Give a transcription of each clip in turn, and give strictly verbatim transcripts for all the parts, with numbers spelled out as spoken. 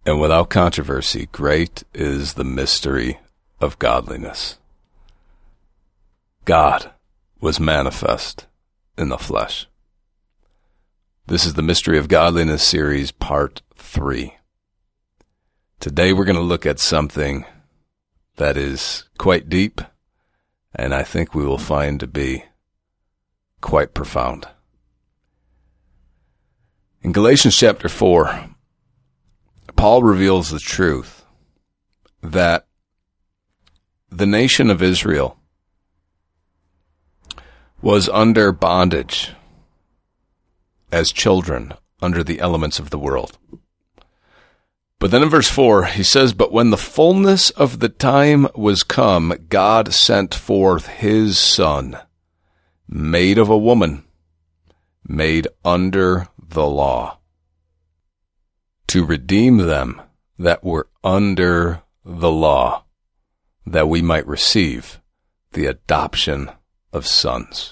and without controversy, great is the mystery of godliness. God was manifest in the flesh. This is the Mystery of Godliness series, part three. Today we're going to look at something that is quite deep, and I think we will find to be quite profound. In Galatians chapter four, Paul reveals the truth that the nation of Israel was under bondage as children under the elements of the world. But then in verse four, he says, "But when the fullness of the time was come, God sent forth his Son, made of a woman, made under the law, to redeem them that were under the law, that we might receive the adoption of sons."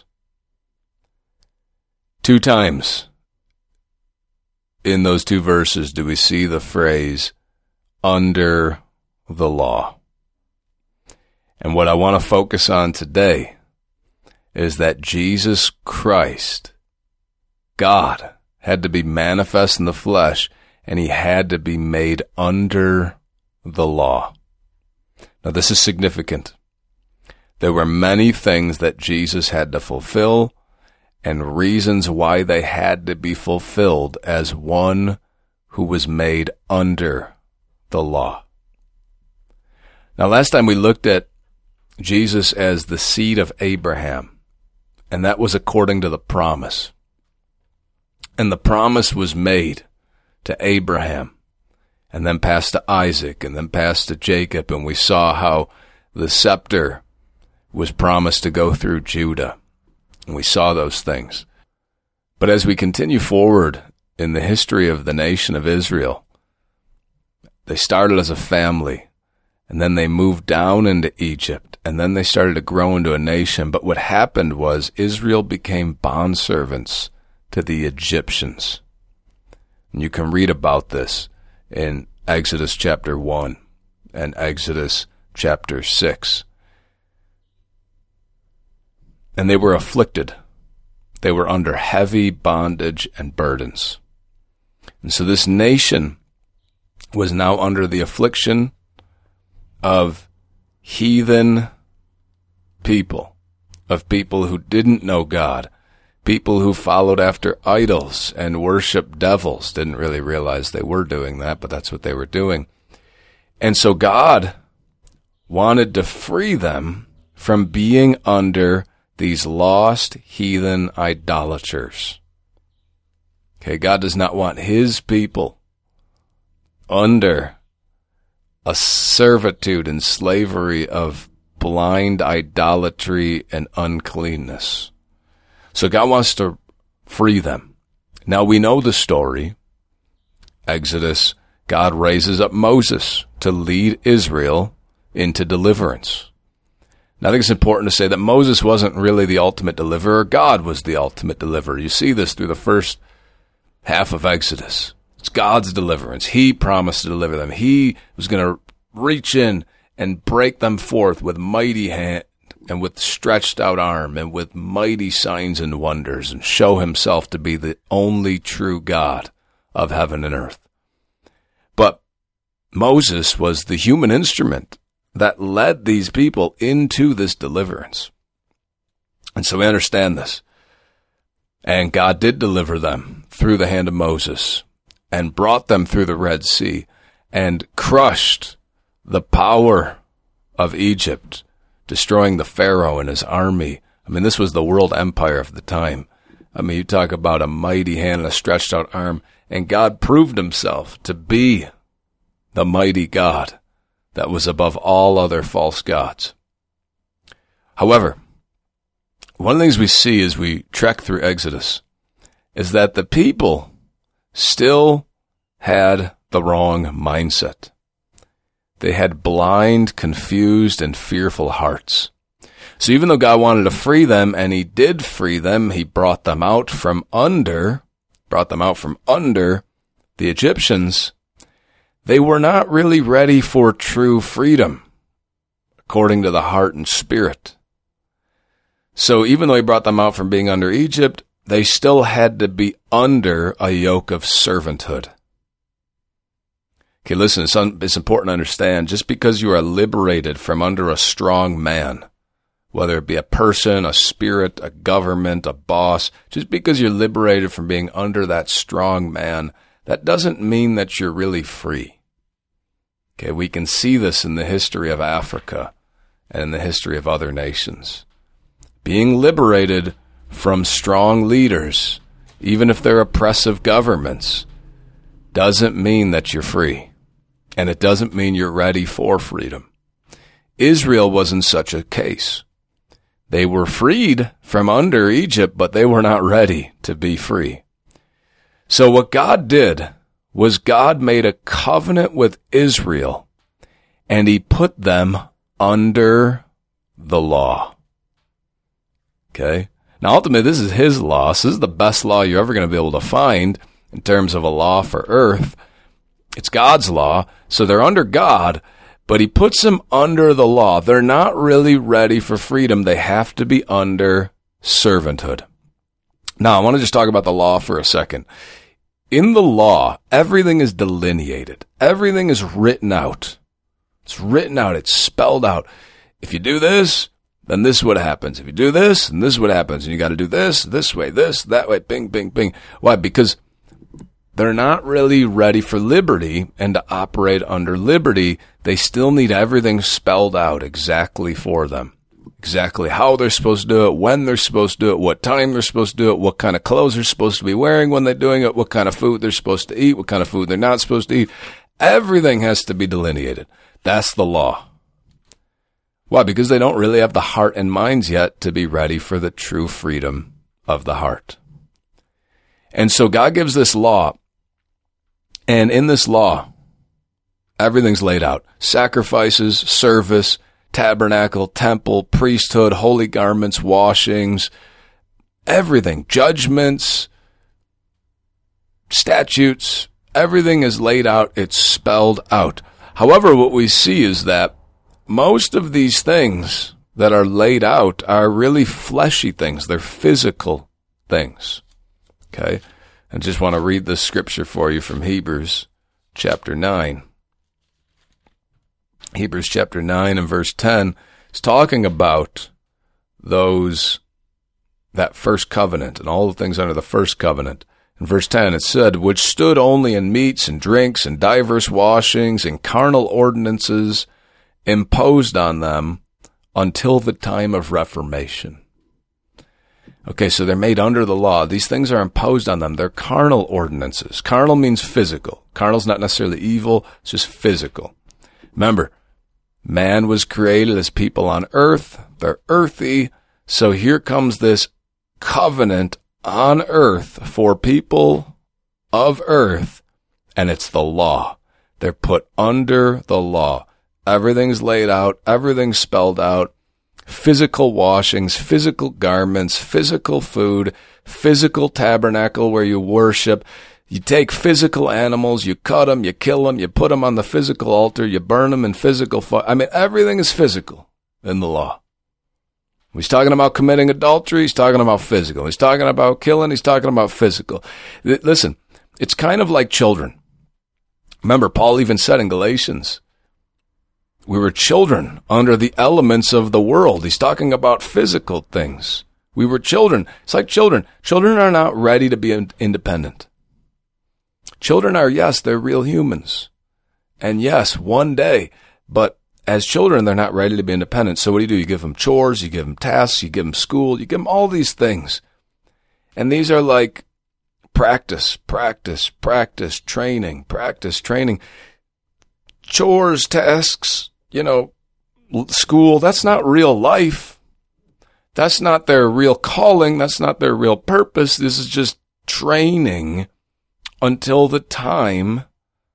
Two times in those two verses do we see the phrase, under the law. And what I want to focus on today is that Jesus Christ, God, had to be manifest in the flesh, and he had to be made under the law. Now, this is significant. There were many things that Jesus had to fulfill, and reasons why they had to be fulfilled as one who was made under the law. Now, last time we looked at Jesus as the seed of Abraham, and that was according to the promise. And the promise was made to Abraham, and then passed to Isaac, and then passed to Jacob, and we saw how the scepter was promised to go through Judah. And we saw those things. But as we continue forward in the history of the nation of Israel, they started as a family, and then they moved down into Egypt, and then they started to grow into a nation. But what happened was Israel became bondservants to the Egyptians. And you can read about this in Exodus chapter one and Exodus chapter six. And they were afflicted. They were under heavy bondage and burdens. And so this nation was now under the affliction of heathen people, of people who didn't know God, people who followed after idols and worshiped devils, didn't really realize they were doing that, but that's what they were doing. And so God wanted to free them from being under these lost heathen idolaters. Okay, God does not want his people under a servitude and slavery of blind idolatry and uncleanness. So God wants to free them. Now we know the story. Exodus, God raises up Moses to lead Israel into deliverance. Now, I think it's important to say that Moses wasn't really the ultimate deliverer. God was the ultimate deliverer. You see this through the first half of Exodus. It's God's deliverance. He promised to deliver them. He was going to reach in and break them forth with mighty hand and with stretched out arm and with mighty signs and wonders, and show himself to be the only true God of heaven and earth. But Moses was the human instrument that led these people into this deliverance. And so we understand this. And God did deliver them through the hand of Moses, and brought them through the Red Sea, and crushed the power of Egypt, destroying the Pharaoh and his army. I mean, this was the world empire of the time. I mean, you talk about a mighty hand and a stretched out arm, and God proved himself to be the mighty God that was above all other false gods. However, one of the things we see as we trek through Exodus is that the people still had the wrong mindset. They had blind, confused, and fearful hearts. So even though God wanted to free them, and he did free them, he brought them out from under, brought them out from under the Egyptians, they were not really ready for true freedom, according to the heart and spirit. So even though he brought them out from being under Egypt, they still had to be under a yoke of servanthood. Okay, listen, it's, un- it's important to understand, just because you are liberated from under a strong man, whether it be a person, a spirit, a government, a boss, just because you're liberated from being under that strong man, that doesn't mean that you're really free. Okay, we can see this in the history of Africa and in the history of other nations. Being liberated from strong leaders, even if they're oppressive governments, doesn't mean that you're free. And it doesn't mean you're ready for freedom. Israel was in such a case. They were freed from under Egypt, but they were not ready to be free. So what God did was God made a covenant with Israel, and he put them under the law. Okay? Now, ultimately, this is his law. So this is the best law you're ever going to be able to find in terms of a law for earth. It's God's law, so they're under God, but he puts them under the law. They're not really ready for freedom. They have to be under servanthood. Now, I want to just talk about the law for a second. In the law, everything is delineated. Everything is written out. It's written out. It's spelled out. If you do this, then this is what happens. If you do this, then this is what happens. And you got to do this, this way, this, that way, bing, bing, bing. Why? Because they're not really ready for liberty, and to operate under liberty, they still need everything spelled out exactly for them. Exactly how they're supposed to do it, when they're supposed to do it, what time they're supposed to do it, what kind of clothes they're supposed to be wearing when they're doing it, what kind of food they're supposed to eat, what kind of food they're not supposed to eat. Everything has to be delineated. That's the law. Why? Because they don't really have the heart and minds yet to be ready for the true freedom of the heart. And so God gives this law. And in this law, everything's laid out. Sacrifices, service, tabernacle, temple, priesthood, holy garments, washings, everything, judgments, statutes, everything is laid out. It's spelled out. However, what we see is that most of these things that are laid out are really fleshy things. They're physical things. Okay? I just want to read this scripture for you from Hebrews chapter nine. Hebrews chapter nine and verse ten is talking about those, that first covenant and all the things under the first covenant. In verse ten it said, which stood only in meats and drinks and divers washings and carnal ordinances imposed on them until the time of Reformation. Okay, so they're made under the law. These things are imposed on them. They're carnal ordinances. Carnal means physical. Carnal's not necessarily evil. It's just physical. Remember, man was created as people on earth. They're earthy. So here comes this covenant on earth for people of earth, and it's the law. They're put under the law. Everything's laid out. Everything's spelled out. Physical washings, physical garments, physical food, physical tabernacle where you worship. You take physical animals, you cut them, you kill them, you put them on the physical altar, you burn them in physical fire. I mean, everything is physical in the law. He's talking about committing adultery, he's talking about physical. He's talking about killing, he's talking about physical. Listen, it's kind of like children. Remember, Paul even said in Galatians, we were children under the elements of the world. He's talking about physical things. We were children. It's like children. Children are not ready to be independent. Children are, yes, they're real humans. And yes, one day. But as children, they're not ready to be independent. So what do you do? You give them chores, you give them tasks, you give them school, you give them all these things. And these are like practice, practice, practice, training, practice, training. Chores, tasks, you know, school, that's not real life. That's not their real calling. That's not their real purpose. This is just training until the time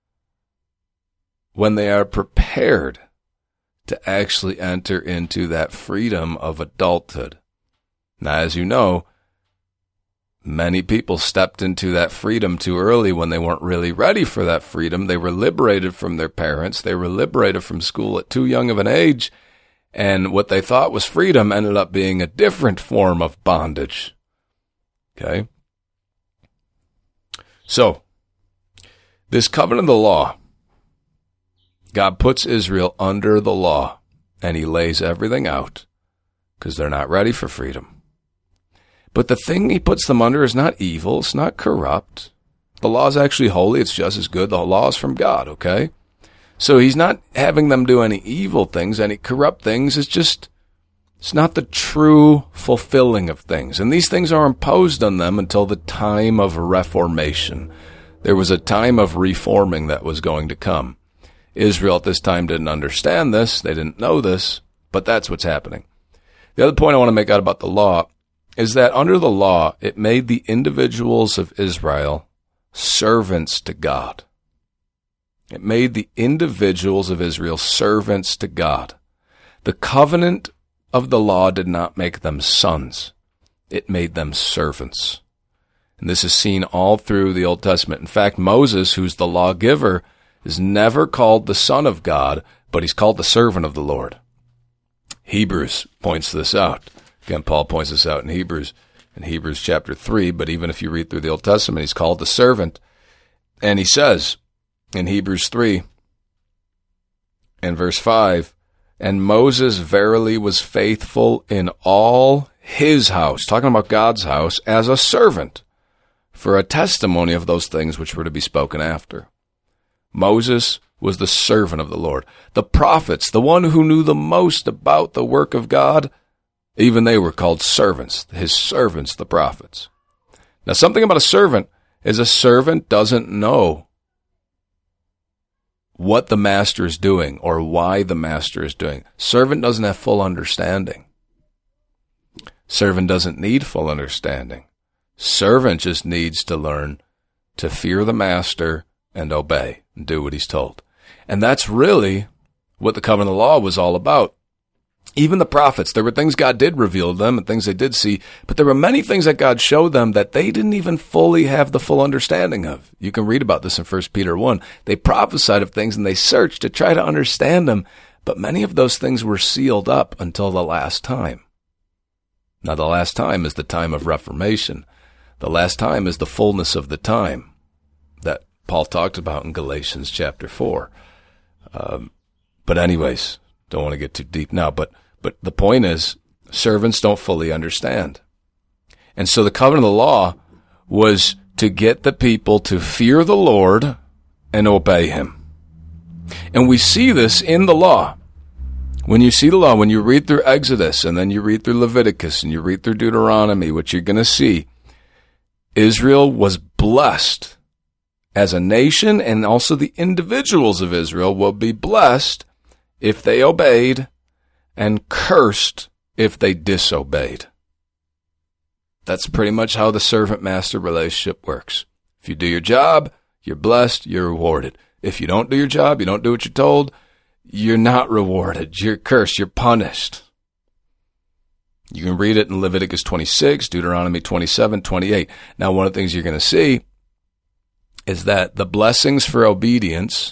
when they are prepared to actually enter into that freedom of adulthood. Now, as you know, Many people stepped into that freedom too early when they weren't really ready for that freedom. They were liberated from their parents. They were liberated from school at too young of an age. And what they thought was freedom ended up being a different form of bondage. Okay? So, this covenant of the law, God puts Israel under the law, and he lays everything out because they're not ready for freedom. But the thing he puts them under is not evil. It's not corrupt. The law is actually holy. It's just as good. The law is from God, okay? So he's not having them do any evil things, any corrupt things. It's just, it's not the true fulfilling of things. And these things are imposed on them until the time of reformation. There was a time of reforming that was going to come. Israel at this time didn't understand this. They didn't know this, but that's what's happening. The other point I want to make out about the law is that under the law, it made the individuals of Israel servants to God. It made the individuals of Israel servants to God. The covenant of the law did not make them sons. It made them servants. And this is seen all through the Old Testament. In fact, Moses, who's the lawgiver, is never called the son of God, but he's called the servant of the Lord. Hebrews points this out. Again, Paul points this out in Hebrews, in Hebrews chapter three, but even if you read through the Old Testament, he's called the servant. And he says in Hebrews three, in verse five, and Moses verily was faithful in all his house, talking about God's house, as a servant, for a testimony of those things which were to be spoken after. Moses was the servant of the Lord. The prophets, the one who knew the most about the work of God, even they were called servants, his servants, the prophets. Now, something about a servant is a servant doesn't know what the master is doing or why the master is doing. Servant doesn't have full understanding. Servant doesn't need full understanding. Servant just needs to learn to fear the master and obey and do what he's told. And that's really what the covenant of the law was all about. Even the prophets, there were things God did reveal to them and things they did see, but there were many things that God showed them that they didn't even fully have the full understanding of. You can read about this in First Peter one. They prophesied of things and they searched to try to understand them, but many of those things were sealed up until the last time. Now, the last time is the time of Reformation. The last time is the fullness of the time that Paul talked about in Galatians chapter four. Um, but anyways, don't want to get too deep now, but but the point is, servants don't fully understand. And so the covenant of the law was to get the people to fear the Lord and obey him. And we see this in the law. When you see the law, when you read through Exodus, and then you read through Leviticus, and you read through Deuteronomy, what you're going to see, Israel was blessed as a nation, and also the individuals of Israel will be blessed if they obeyed, and cursed if they disobeyed. That's pretty much how the servant-master relationship works. If you do your job, you're blessed, you're rewarded. If you don't do your job, you don't do what you're told, you're not rewarded. You're cursed, you're punished. You can read it in Leviticus twenty-six, Deuteronomy twenty-seven, twenty-eight. Now, one of the things you're going to see is that the blessings for obedience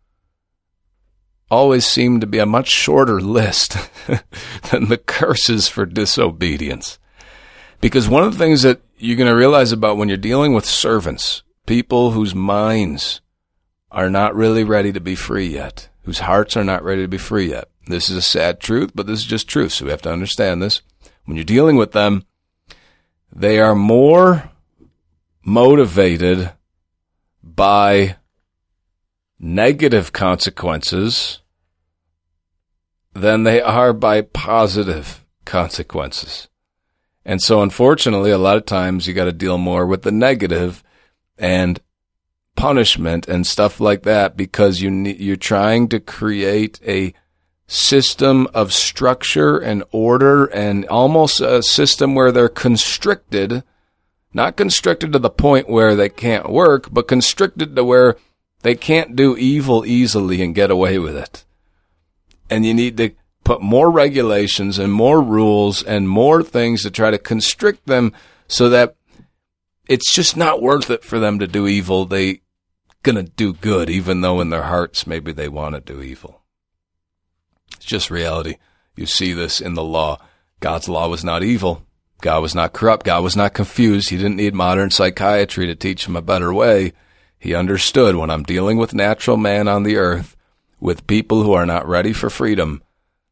always seem to be a much shorter list than the curses for disobedience. Because one of the things that you're going to realize about when you're dealing with servants, people whose minds are not really ready to be free yet, whose hearts are not ready to be free yet. This is a sad truth, but this is just truth, so we have to understand this. When you're dealing with them, they are more motivated by negative consequences than they are by positive consequences. And so, unfortunately, a lot of times you got to deal more with the negative and punishment and stuff like that because you ne- you're trying to create a system of structure and order and almost a system where they're constricted, not constricted to the point where they can't work, but constricted to where they can't do evil easily and get away with it. And you need to put more regulations and more rules and more things to try to constrict them so that it's just not worth it for them to do evil. They gonna do good, even though in their hearts maybe they want to do evil. It's just reality. You see this in the law. God's law was not evil. God was not corrupt. God was not confused. He didn't need modern psychiatry to teach him a better way. He understood, when I'm dealing with natural man on the earth, with people who are not ready for freedom,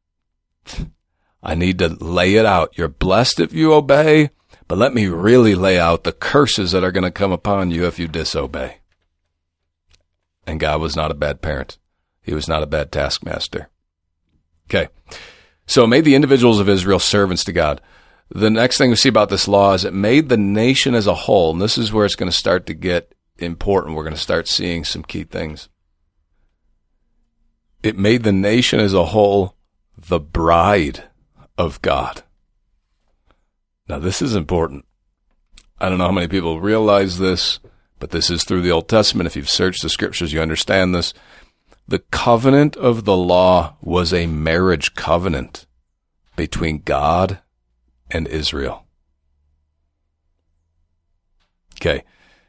I need to lay it out. You're blessed if you obey, but let me really lay out the curses that are going to come upon you if you disobey. And God was not a bad parent. He was not a bad taskmaster. Okay. So it made the individuals of Israel servants to God. The next thing we see about this law is it made the nation as a whole, and this is where it's going to start to get important. We're going to start seeing some key things. It made the nation as a whole the bride of God. Now, this is important. I don't know how many people realize this, but this is through the Old Testament. If you've searched the scriptures, you understand this. The covenant of the law was a marriage covenant between God and Israel. Okay.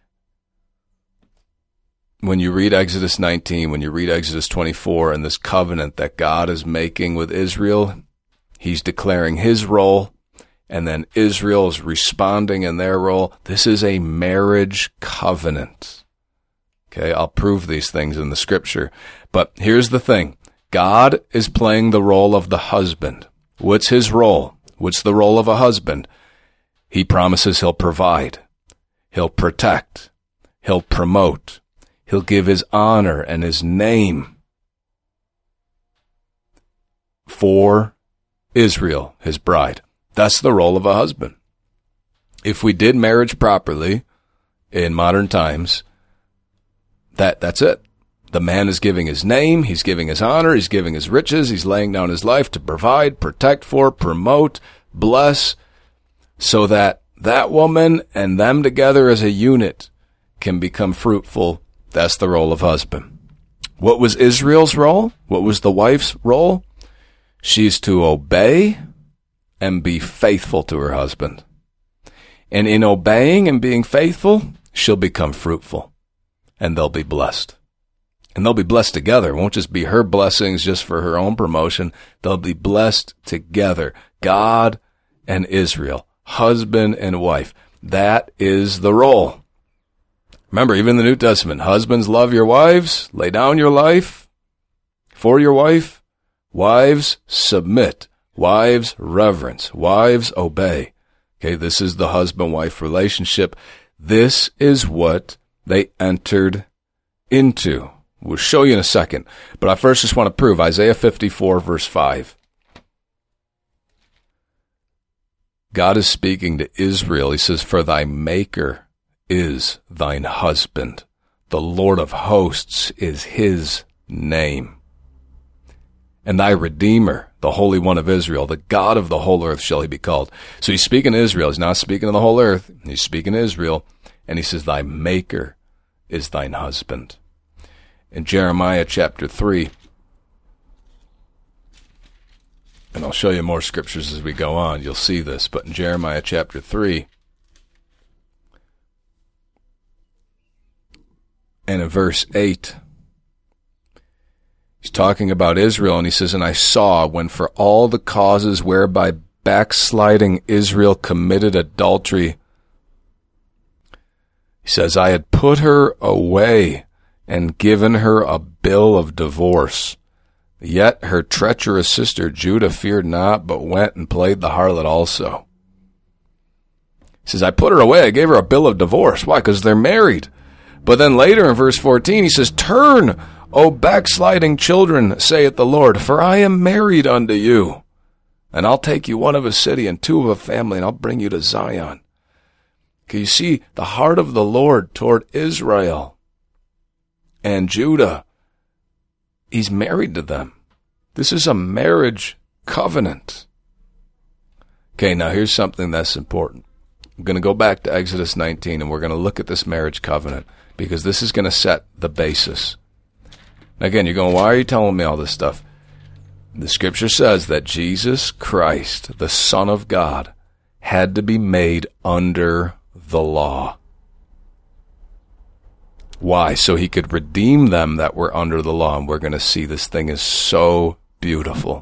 When you read Exodus nineteen, when you read Exodus twenty-four, and this covenant that God is making with Israel, he's declaring his role, and then Israel is responding in their role. This is a marriage covenant. Okay, I'll prove these things in the scripture. But here's the thing. God is playing the role of the husband. What's his role? What's the role of a husband? He promises he'll provide. He'll protect. He'll promote. He'll give his honor and his name for Israel, his bride. That's the role of a husband. If we did marriage properly in modern times, that that's it. The man is giving his name, he's giving his honor, he's giving his riches, he's laying down his life to provide, protect for, promote, bless, so that that woman and them together as a unit can become fruitful. That's the role of husband. What was Israel's role? What was the wife's role? She's to obey and be faithful to her husband. And in obeying and being faithful, she'll become fruitful. And they'll be blessed. And they'll be blessed together. It won't just be her blessings just for her own promotion. They'll be blessed together. God and Israel, husband and wife. That is the role. Remember, even in the New Testament, husbands, love your wives, lay down your life for your wife. Wives, submit. Wives, reverence. Wives, obey. Okay, this is the husband-wife relationship. This is what they entered into. We'll show you in a second. But I first just want to prove Isaiah fifty-four, verse five. God is speaking to Israel. He says, "For thy maker is thine husband. The Lord of hosts is his name. And thy Redeemer, the Holy One of Israel, the God of the whole earth shall he be called." So he's speaking to Israel. He's not speaking to the whole earth. He's speaking to Israel. And he says, thy maker is thine husband. In Jeremiah chapter three, and I'll show you more scriptures as we go on, you'll see this, but in Jeremiah chapter three, and in verse eight, he's talking about Israel, and he says, "And I saw when for all the causes whereby backsliding Israel committed adultery," he says, "I had put her away and given her a bill of divorce. Yet her treacherous sister Judah feared not, but went and played the harlot also." He says, I put her away. I gave her a bill of divorce. Why? Because they're married. But then later in verse fourteen, he says, "Turn, O backsliding children, saith the Lord, for I am married unto you. And I'll take you one of a city and two of a family, and I'll bring you to Zion." Can you see the heart of the Lord toward Israel and Judah? He's married to them. This is a marriage covenant. Okay, now here's something that's important. I'm going to go back to Exodus nineteen, and we're going to look at this marriage covenant, because this is going to set the basis. Again, you're going, why are you telling me all this stuff? The scripture says that Jesus Christ, the Son of God, had to be made under the law. Why? So he could redeem them that were under the law. And we're going to see this thing is so beautiful.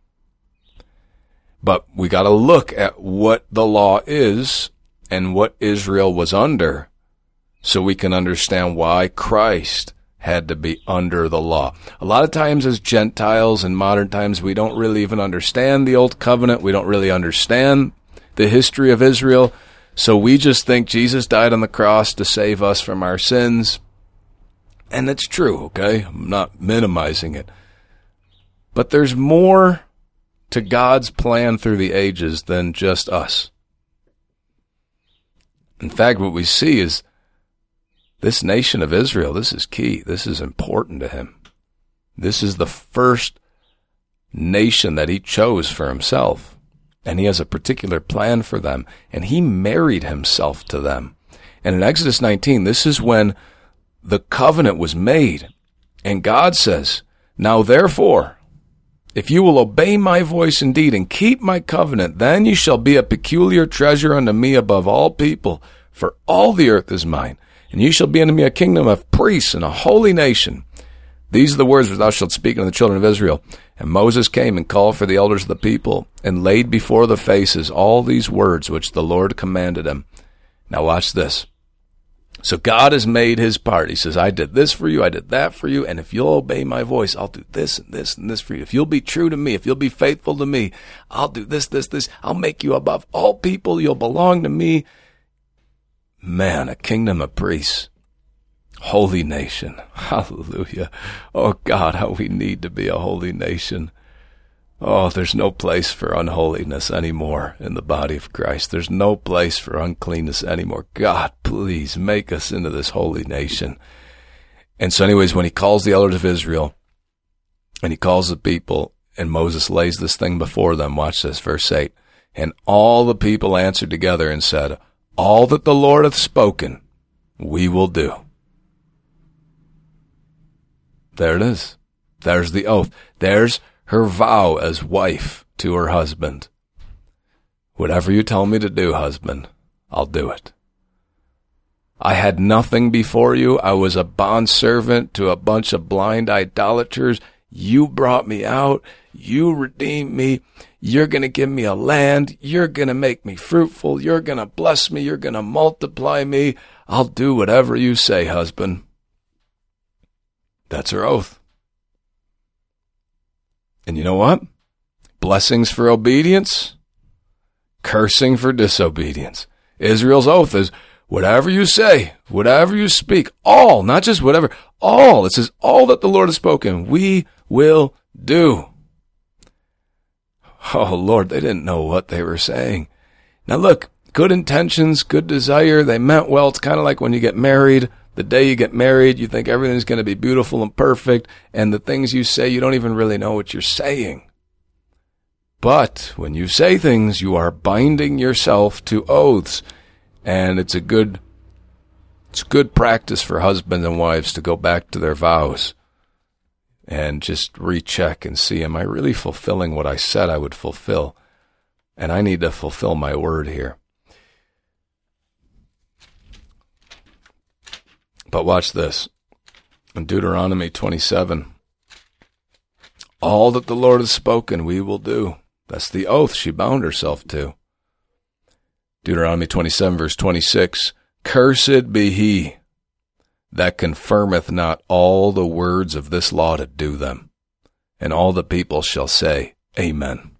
But we got to look at what the law is and what Israel was under so we can understand why Christ had to be under the law. A lot of times as Gentiles in modern times, we don't really even understand the Old Covenant. We don't really understand the history of Israel. So we just think Jesus died on the cross to save us from our sins. And it's true, okay? I'm not minimizing it. But there's more to God's plan through the ages than just us. In fact, what we see is this nation of Israel, this is key. This is important to him. This is the first nation that he chose for himself. And he has a particular plan for them. And he married himself to them. And in Exodus nineteen, this is when the covenant was made. And God says, now therefore, if you will obey my voice indeed and keep my covenant, then you shall be a peculiar treasure unto me above all people, for all the earth is mine. And you shall be unto me a kingdom of priests and a holy nation. These are the words which thou shalt speak unto the children of Israel. And Moses came and called for the elders of the people, and laid before the faces all these words which the Lord commanded him. Now watch this. So God has made his part. He says, I did this for you, I did that for you, and if you'll obey my voice, I'll do this and this and this for you. If you'll be true to me, if you'll be faithful to me, I'll do this, this, this. I'll make you above all people. You'll belong to me. Man, a kingdom of priests. Holy nation. Hallelujah. Oh God, how we need to be a holy nation. Oh, there's no place for unholiness anymore in the body of Christ. There's no place for uncleanness anymore. God, please make us into this holy nation. And so anyways, when he calls the elders of Israel and he calls the people and Moses lays this thing before them, watch this, verse eight. And all the people answered together and said, all that the Lord hath spoken, we will do. There it is. There's the oath. There's her vow as wife to her husband. Whatever you tell me to do, husband, I'll do it. I had nothing before you. I was a bondservant to a bunch of blind idolaters. You brought me out. You redeemed me. You're going to give me a land. You're going to make me fruitful. You're going to bless me. You're going to multiply me. I'll do whatever you say, husband. That's her oath. And you know what? Blessings for obedience, cursing for disobedience. Israel's oath is whatever you say, whatever you speak, all, not just whatever, all. It says all that the Lord has spoken, we will do. Oh, Lord, they didn't know what they were saying. Now look, good intentions, good desire, they meant well. It's kind of like when you get married. The day you get married, you think everything's going to be beautiful and perfect, and the things you say, you don't even really know what you're saying. But when you say things, you are binding yourself to oaths, and it's a good, it's good practice for husbands and wives to go back to their vows and just recheck and see, am I really fulfilling what I said I would fulfill? And I need to fulfill my word here. But watch this. In Deuteronomy twenty-seven, all that the Lord has spoken, we will do. That's the oath she bound herself to. Deuteronomy twenty-seven, verse twenty-six, cursed be he that confirmeth not all the words of this law to do them. And all the people shall say, Amen.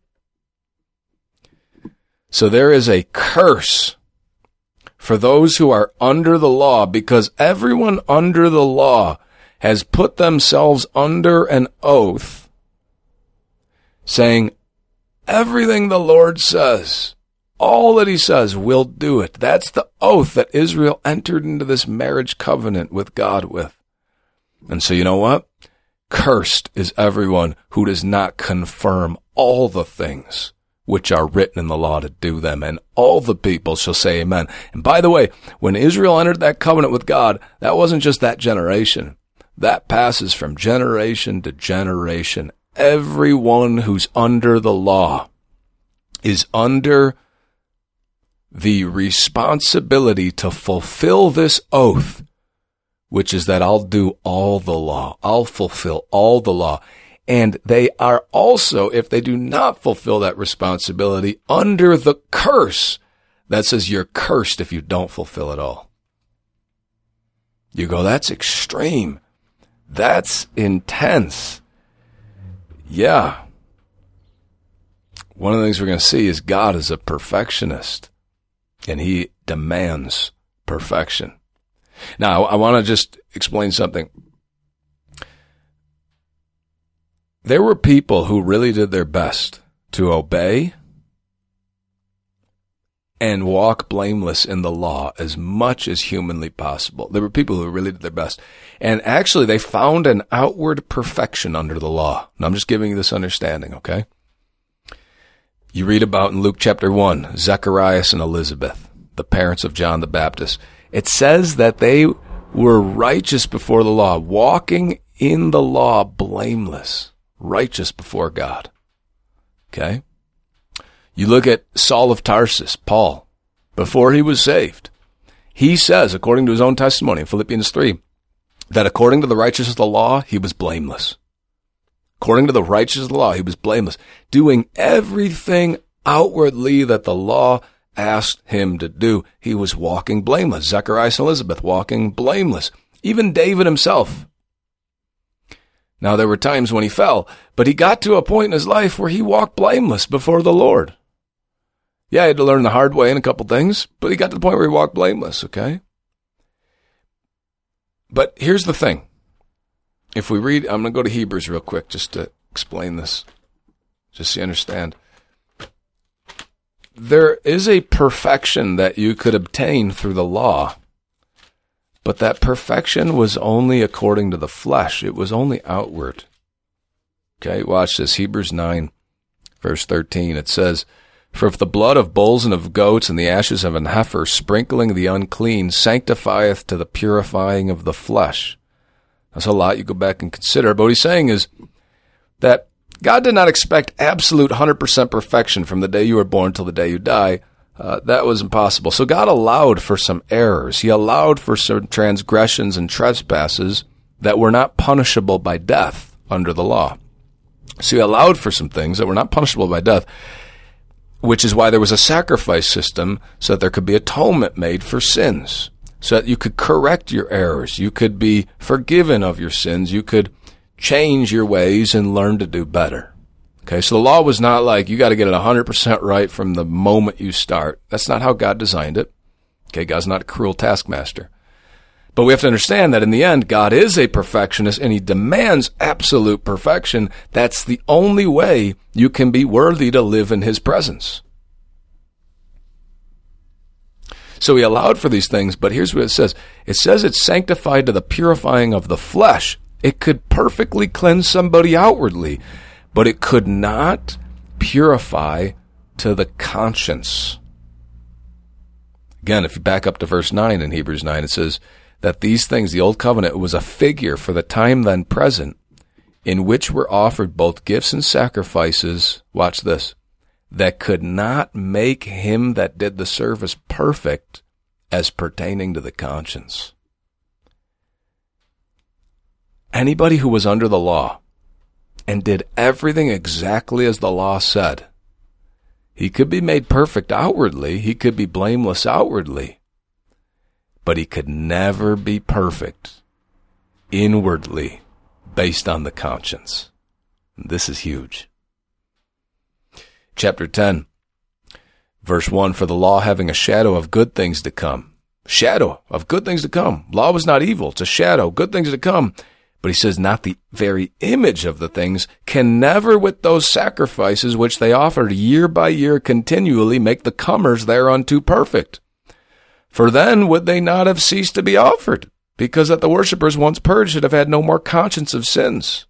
So there is a curse for those who are under the law, because everyone under the law has put themselves under an oath saying, everything the Lord says, all that he says, we'll do it. That's the oath that Israel entered into this marriage covenant with God with. And so you know what? Cursed is everyone who does not confirm all the things which are written in the law to do them, and all the people shall say amen. And by the way, when Israel entered that covenant with God, that wasn't just that generation. That passes from generation to generation. Everyone who's under the law is under the responsibility to fulfill this oath which is that I'll do all the law. I'll fulfill all the law. And they are also, if they do not fulfill that responsibility, under the curse that says you're cursed if you don't fulfill it all. You go, that's extreme. That's intense. Yeah. One of the things we're going to see is God is a perfectionist, and he demands perfection. Now, I want to just explain something. There were people who really did their best to obey and walk blameless in the law as much as humanly possible. There were people who really did their best. And actually, they found an outward perfection under the law. And I'm just giving you this understanding, okay? You read about in Luke chapter one, Zacharias and Elizabeth, the parents of John the Baptist. It says that they were righteous before the law, walking in the law blameless, righteous before God. Okay? You look at Saul of Tarsus, Paul, before he was saved. He says, according to his own testimony in Philippians three, that according to the righteousness of the law, he was blameless. According to the righteousness of the law, he was blameless, doing everything outwardly that the law asked him to do. He was walking blameless. Zacharias and Elizabeth walking blameless. Even David himself. Now, there were times when he fell, but he got to a point in his life where he walked blameless before the Lord. Yeah, he had to learn the hard way in a couple things, but he got to the point where he walked blameless, okay? But here's the thing. If we read, I'm going to go to Hebrews real quick just to explain this, just so you understand. There is a perfection that you could obtain through the law, but that perfection was only according to the flesh. It was only outward. Okay, watch this. Hebrews nine, verse thirteen. It says, "For if the blood of bulls and of goats and the ashes of an heifer, sprinkling the unclean, sanctifieth to the purifying of the flesh." That's a lot you go back and consider. But what he's saying is that God did not expect absolute one hundred percent perfection from the day you were born till the day you die. Uh, that was impossible. So God allowed for some errors. He allowed for some transgressions and trespasses that were not punishable by death under the law. So he allowed for some things that were not punishable by death, which is why there was a sacrifice system so that there could be atonement made for sins, so that you could correct your errors. You could be forgiven of your sins. You could change your ways and learn to do better. Okay, so the law was not like you got to get it one hundred percent right from the moment you start. That's not how God designed it. Okay, God's not a cruel taskmaster. But we have to understand that in the end, God is a perfectionist and he demands absolute perfection. That's the only way you can be worthy to live in his presence. So he allowed for these things, but here's what it says. It says it's sanctified to the purifying of the flesh. It could perfectly cleanse somebody outwardly, but it could not purify to the conscience. Again, if you back up to verse nine in Hebrews nine, it says that these things, the old covenant, was a figure for the time then present, in which were offered both gifts and sacrifices, watch this, that could not make him that did the service perfect as pertaining to the conscience. Anybody who was under the law and did everything exactly as the law said, he could be made perfect outwardly, he could be blameless outwardly, but he could never be perfect inwardly based on the conscience. This is huge. Chapter ten, verse one, "For the law having a shadow of good things to come." Shadow of good things to come. Law was not evil. It's a shadow, good things to come. But he says, not the very image of the things, can never with those sacrifices which they offered year by year continually make the comers thereunto perfect. For then would they not have ceased to be offered, because that the worshippers once purged should have had no more conscience of sins.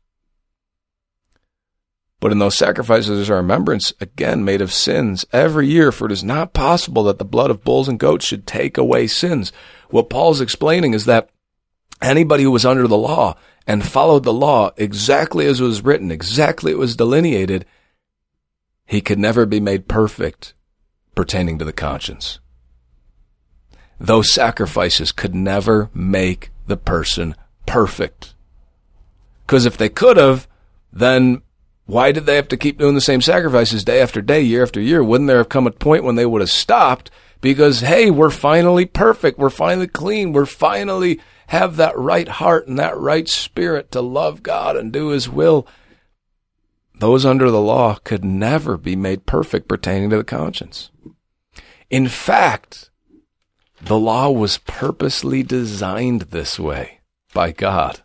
But in those sacrifices are remembrance, again, made of sins every year, for it is not possible that the blood of bulls and goats should take away sins. What Paul's explaining is that anybody who was under the law and followed the law exactly as it was written, exactly as it was delineated, he could never be made perfect pertaining to the conscience. Those sacrifices could never make the person perfect. Because if they could have, then why did they have to keep doing the same sacrifices day after day, year after year? Wouldn't there have come a point when they would have stopped? Because, hey, we're finally perfect. We're finally clean. We're finally have that right heart and that right spirit to love God and do his will. Those under the law could never be made perfect pertaining to the conscience. In fact, the law was purposely designed this way by God.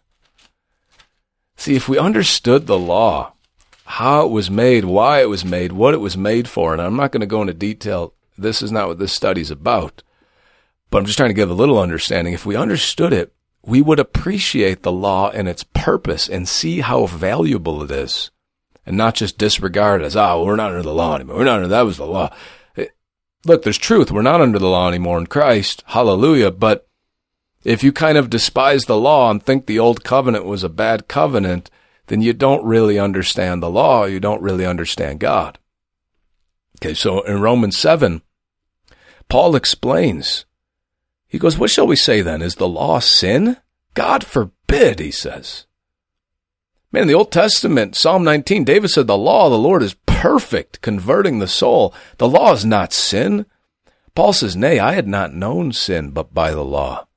See, if we understood the law, how it was made, why it was made, what it was made for, and I'm not going to go into detail, this is not what this study's about, but I'm just trying to give a little understanding. If we understood it, we would appreciate the law and its purpose and see how valuable it is, and not just disregard it as, oh, we're not under the law anymore. We're not under, that was the law. Look, there's truth. We're not under the law anymore in Christ. Hallelujah. But if you kind of despise the law and think the old covenant was a bad covenant, then you don't really understand the law. You don't really understand God. Okay, so in Romans seven, Paul explains. He goes, what shall we say then? Is the law sin? God forbid, he says. Man, in the Old Testament, Psalm nineteen, David said, the law of the Lord is perfect, converting the soul. The law is not sin. Paul says, nay, I had not known sin but by the law.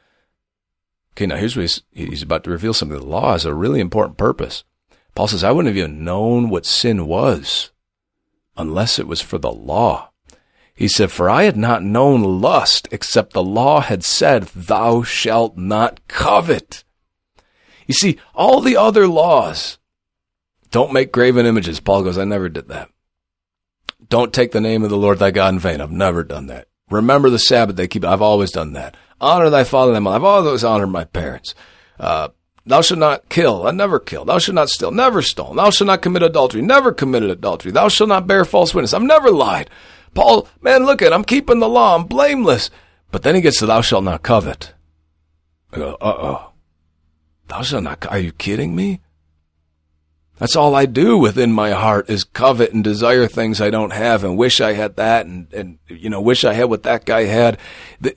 Okay, now here's what he's, he's about to reveal something. The law has a really important purpose. Paul says, I wouldn't have even known what sin was unless it was for the law. He said, for I had not known lust except the law had said, thou shalt not covet. You see, all the other laws, don't make graven images. Paul goes, I never did that. Don't take the name of the Lord thy God in vain. I've never done that. Remember the Sabbath day, keep. I've always done that. Honor thy father and thy mother. I've always honored my parents. Uh, thou shalt not kill. I never killed. Thou shalt not steal. Never stolen. Thou shalt not commit adultery. Never committed adultery. Thou shalt not bear false witness. I've never lied. Paul, man, look at, I'm keeping the law. I'm blameless. But then he gets to thou shalt not covet. I go, uh-oh. Thou shalt not, are you kidding me? That's all I do within my heart is covet and desire things I don't have and wish I had that and, and you know, wish I had what that guy had. The,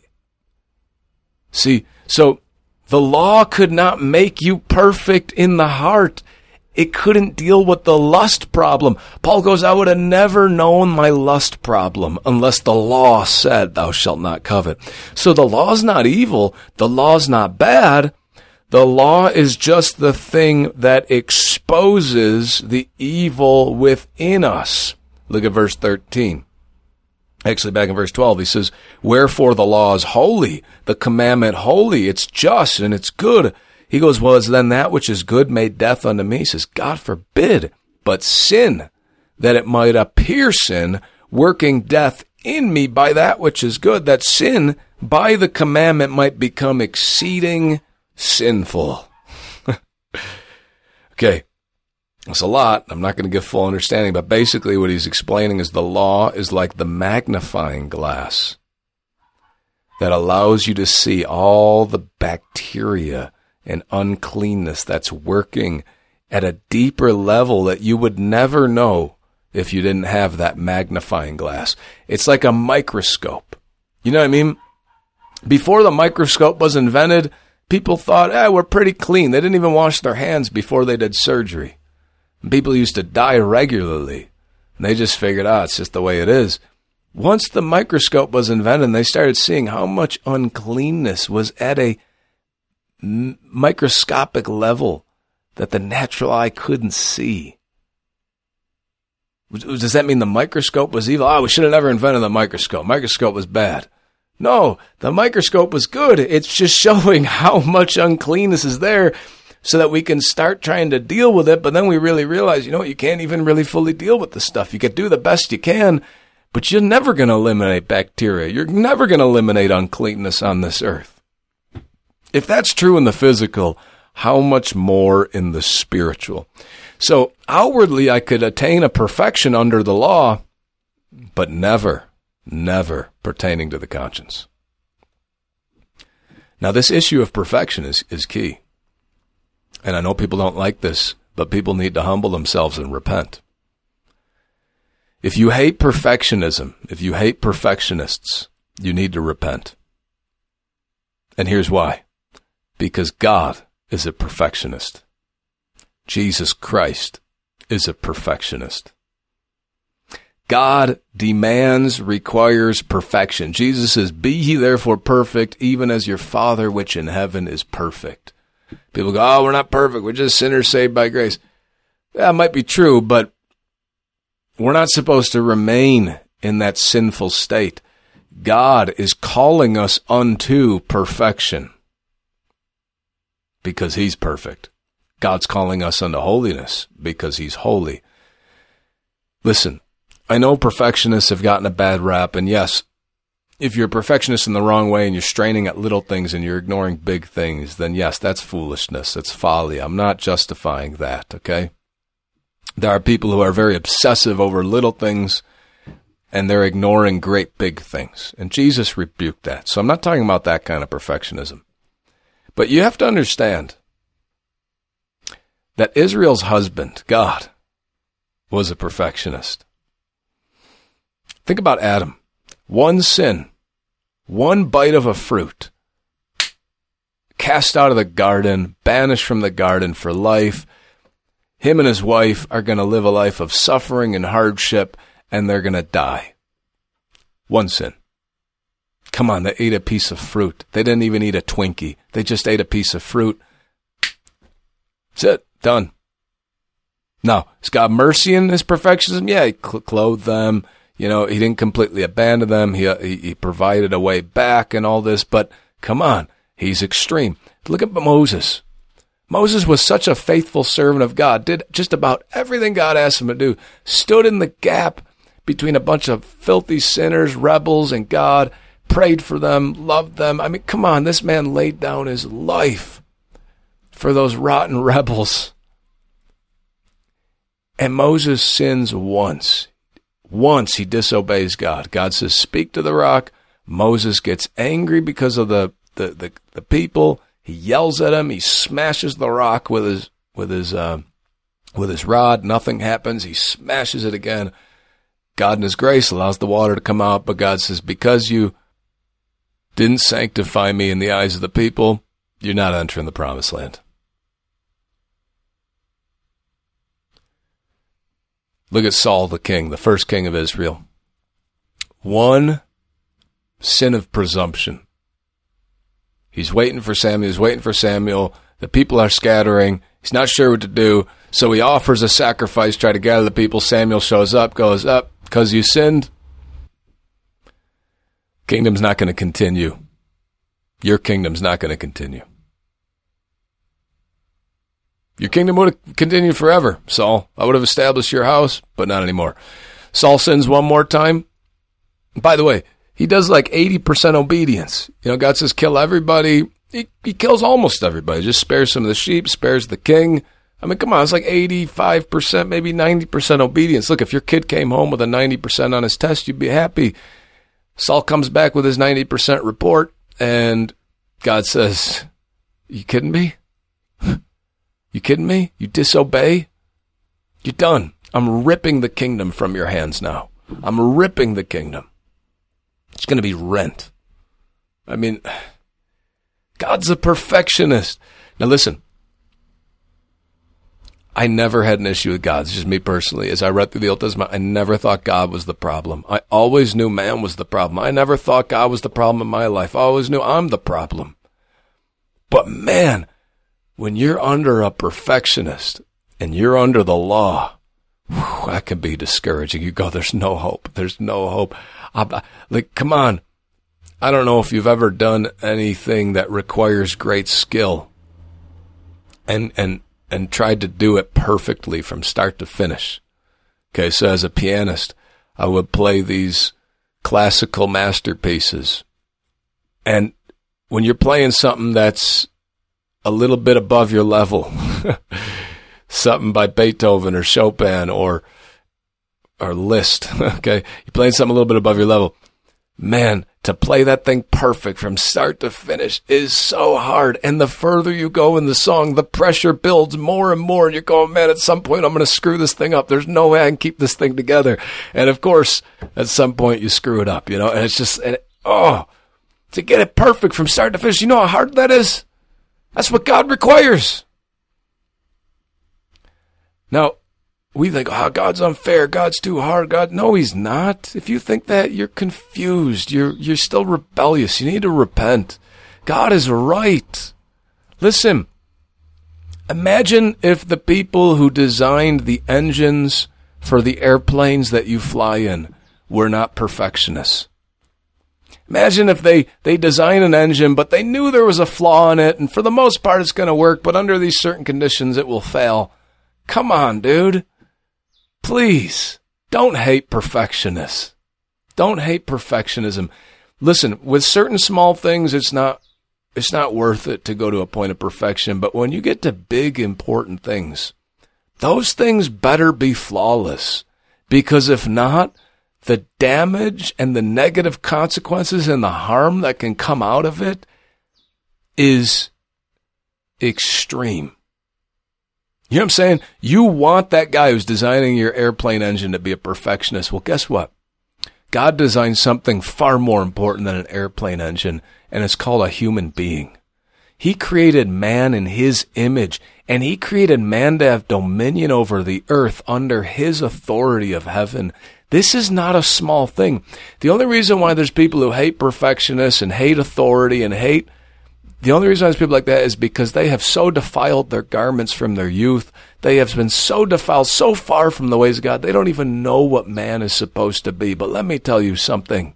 see, so the law could not make you perfect in the heart. It couldn't deal with the lust problem. Paul goes, I would have never known my lust problem unless the law said, thou shalt not covet. So the law's not evil. The law's not bad. The law is just the thing that exposes the evil within us. Look at verse thirteen. Actually, back in verse twelve, he says, wherefore the law is holy, the commandment holy, it's just and it's good. He goes, well, is then that which is good made death unto me? He says, God forbid, but sin, that it might appear sin, working death in me by that which is good, that sin by the commandment might become exceeding sinful. Okay, it's a lot. I'm not going to give full understanding, but basically what he's explaining is the law is like the magnifying glass that allows you to see all the bacteria and uncleanness that's working at a deeper level that you would never know if you didn't have that magnifying glass. It's like a microscope. You know what I mean? Before the microscope was invented, people thought, eh, we're pretty clean. They didn't even wash their hands before they did surgery. And people used to die regularly. And they just figured, ah, it's just the way it is. Once the microscope was invented, they started seeing how much uncleanness was at a m- microscopic level that the natural eye couldn't see. Does that mean the microscope was evil? Oh, we should have never invented the microscope. Microscope was bad. No, the microscope was good. It's just showing how much uncleanness is there so that we can start trying to deal with it. But then we really realize, you know what, you can't even really fully deal with the stuff. You can do the best you can, but you're never going to eliminate bacteria. You're never going to eliminate uncleanness on this earth. If that's true in the physical, how much more in the spiritual? So outwardly, I could attain a perfection under the law, but never, never pertaining to the conscience. Now, this issue of perfection is, is key. And I know people don't like this, but people need to humble themselves and repent. If you hate perfectionism, if you hate perfectionists, you need to repent. And here's why. because God is a perfectionist. Jesus Christ is a perfectionist. God demands, requires perfection. Jesus says, be ye therefore perfect, even as your Father which in heaven is perfect. People go, oh, we're not perfect. We're just sinners saved by grace. That might be true, but we're not supposed to remain in that sinful state. God is calling us unto perfection because he's perfect. God's calling us unto holiness because he's holy. Listen, I know perfectionists have gotten a bad rap, and yes, if you're a perfectionist in the wrong way and you're straining at little things and you're ignoring big things, then yes, that's foolishness. That's folly. I'm not justifying that, okay? There are people who are very obsessive over little things and they're ignoring great big things. And Jesus rebuked that. So I'm not talking about that kind of perfectionism. But you have to understand that Israel's husband, God, was a perfectionist. Think about Adam. One sin, one bite of a fruit, cast out of the garden, banished from the garden for life. Him and his wife are going to live a life of suffering and hardship, and they're going to die. One sin. Come on, they ate a piece of fruit. They didn't even eat a Twinkie. They just ate a piece of fruit. That's it. Done. Now, is God mercy in his perfectionism? Yeah, he cl- clothed them. You know, he didn't completely abandon them. He, uh, he he provided a way back and all this. But come on, he's extreme. Look at Moses. Moses was such a faithful servant of God, did just about everything God asked him to do, stood in the gap between a bunch of filthy sinners, rebels, and God, prayed for them, loved them. I mean, come on, this man laid down his life for those rotten rebels. And Moses sins once. Once he disobeys God. God says, speak to the rock. Moses gets angry because of the, the, the, the people. He yells at him. He smashes the rock with his with his uh, with his rod. Nothing happens. He smashes it again. God in his grace allows the water to come out, but God says, because you didn't sanctify me in the eyes of the people, you're not entering the promised land. Look at Saul the king, the first king of Israel. One sin of presumption. He's waiting for Samuel. He's waiting for Samuel. The people are scattering. He's not sure what to do. So he offers a sacrifice, try to gather the people. Samuel shows up, goes up, because you sinned. Kingdom's not going to continue. Your kingdom's not going to continue. Your kingdom would have continued forever, Saul. I would have established your house, but not anymore. Saul sins one more time. By the way, he does like eighty percent obedience. You know, God says, kill everybody. He, he kills almost everybody. Just spares some of the sheep, spares the king. I mean, come on, it's like eighty-five percent, maybe ninety percent obedience. Look, if your kid came home with a ninety percent on his test, you'd be happy. Saul comes back with his ninety percent report, and God says, you kidding me? You kidding me? You disobey? You're done. I'm ripping the kingdom from your hands now. I'm ripping the kingdom. It's going to be rent. I mean, God's a perfectionist. Now listen, I never had an issue with God. It's just me personally. As I read through the Old Testament, I never thought God was the problem. I always knew man was the problem. I never thought God was the problem in my life. I always knew I'm the problem. But man, when you're under a perfectionist and you're under the law, whew, that can be discouraging. You go, there's no hope. There's no hope. I, like, come on. I don't know if you've ever done anything that requires great skill and, and, and tried to do it perfectly from start to finish. Okay, so as a pianist, I would play these classical masterpieces. And when you're playing something that's a little bit above your level, something by Beethoven or Chopin or or Liszt, okay? You're playing something a little bit above your level. Man, to play that thing perfect from start to finish is so hard. And the further you go in the song, the pressure builds more and more. And you're going, man, at some point I'm going to screw this thing up. There's no way I can keep this thing together. And of course, at some point you screw it up, you know? And it's just, and it, oh, to get it perfect from start to finish, you know how hard that is? That's what God requires. Now, we think, oh, God's unfair. God's too hard. God, no, he's not. If you think that, you're confused. You're, you're still rebellious. You need to repent. God is right. Listen, imagine if the people who designed the engines for the airplanes that you fly in were not perfectionists. Imagine if they, they design an engine, but they knew there was a flaw in it, and for the most part it's going to work, but under these certain conditions it will fail. Come on, dude. Please, don't hate perfectionists. Don't hate perfectionism. Listen, with certain small things, it's not it's not worth it to go to a point of perfection, but when you get to big, important things, those things better be flawless, because if not, the damage and the negative consequences and the harm that can come out of it is extreme. You know what I'm saying? You want that guy who's designing your airplane engine to be a perfectionist. Well, guess what? God designed something far more important than an airplane engine, and it's called a human being. He created man in his image, and he created man to have dominion over the earth under his authority of heaven. This is not a small thing. The only reason why there's people who hate perfectionists and hate authority and hate, the only reason why there's people like that is because they have so defiled their garments from their youth. They have been so defiled, so far from the ways of God, they don't even know what man is supposed to be. But let me tell you something.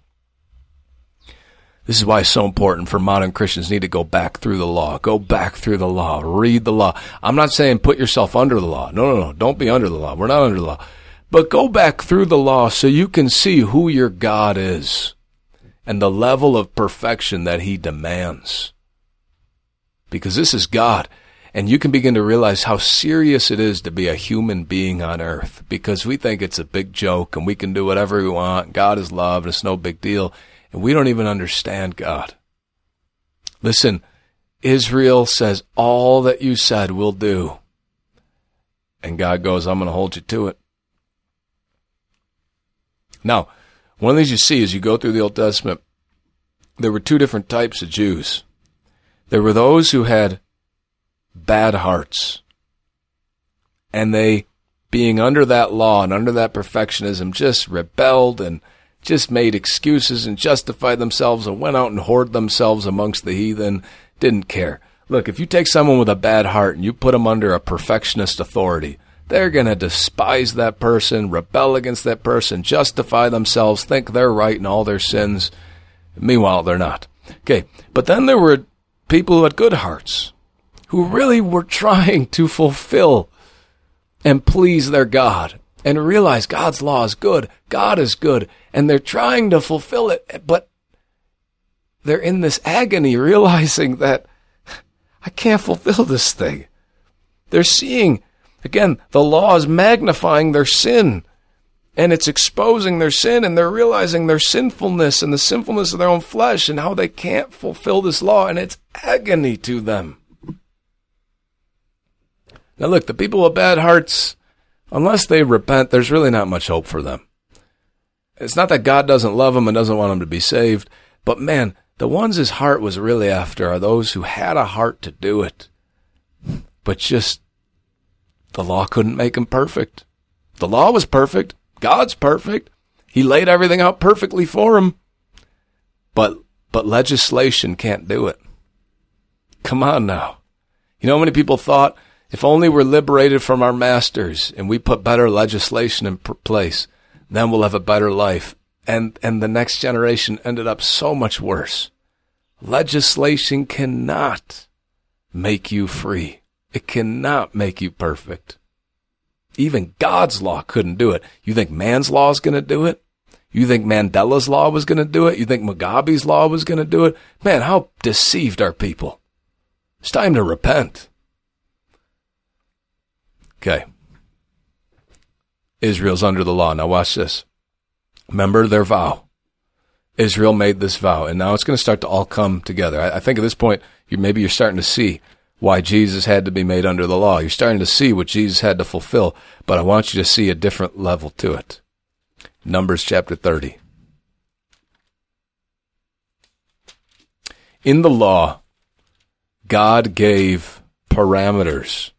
This is why it's so important for modern Christians need to go back through the law. Go back through the law. Read the law. I'm not saying put yourself under the law. No, no, no. Don't be under the law. We're not under the law. But go back through the law so you can see who your God is and the level of perfection that he demands. Because this is God. And you can begin to realize how serious it is to be a human being on earth. Because we think it's a big joke and we can do whatever we want. God is love and it's no big deal. And we don't even understand God. Listen, Israel says, all that you said we'll do. And God goes, I'm going to hold you to it. Now, one of the things you see as you go through the Old Testament, there were two different types of Jews. There were those who had bad hearts. And they, being under that law and under that perfectionism, just rebelled and just made excuses and justified themselves and went out and hoarded themselves amongst the heathen, didn't care. Look, if you take someone with a bad heart and you put them under a perfectionist authority, they're going to despise that person, rebel against that person, justify themselves, think they're right in all their sins. Meanwhile, they're not. Okay, but then there were people who had good hearts, who really were trying to fulfill and please their God and realize God's law is good, God is good, and they're trying to fulfill it, but they're in this agony realizing that I can't fulfill this thing. They're seeing, again, the law is magnifying their sin, and it's exposing their sin, and they're realizing their sinfulness and the sinfulness of their own flesh and how they can't fulfill this law, and it's agony to them. Now look, the people with bad hearts, unless they repent, there's really not much hope for them. It's not that God doesn't love them and doesn't want them to be saved, but man, the ones his heart was really after are those who had a heart to do it, but just the law couldn't make them perfect. The law was perfect. God's perfect. He laid everything out perfectly for him, but but legislation can't do it. Come on now. You know how many people thought, if only we're liberated from our masters and we put better legislation in place, then we'll have a better life. And and the next generation ended up so much worse. Legislation cannot make you free. It cannot make you perfect. Even God's law couldn't do it. You think man's law is going to do it? You think Mandela's law was going to do it? You think Mugabe's law was going to do it? Man, how deceived are people? It's time to repent. Okay. Israel's under the law. Now watch this. Remember their vow. Israel made this vow, and now it's going to start to all come together. I, I think at this point, you, maybe you're starting to see why Jesus had to be made under the law. You're starting to see what Jesus had to fulfill, but I want you to see a different level to it. Numbers chapter thirty. In the law, God gave parameters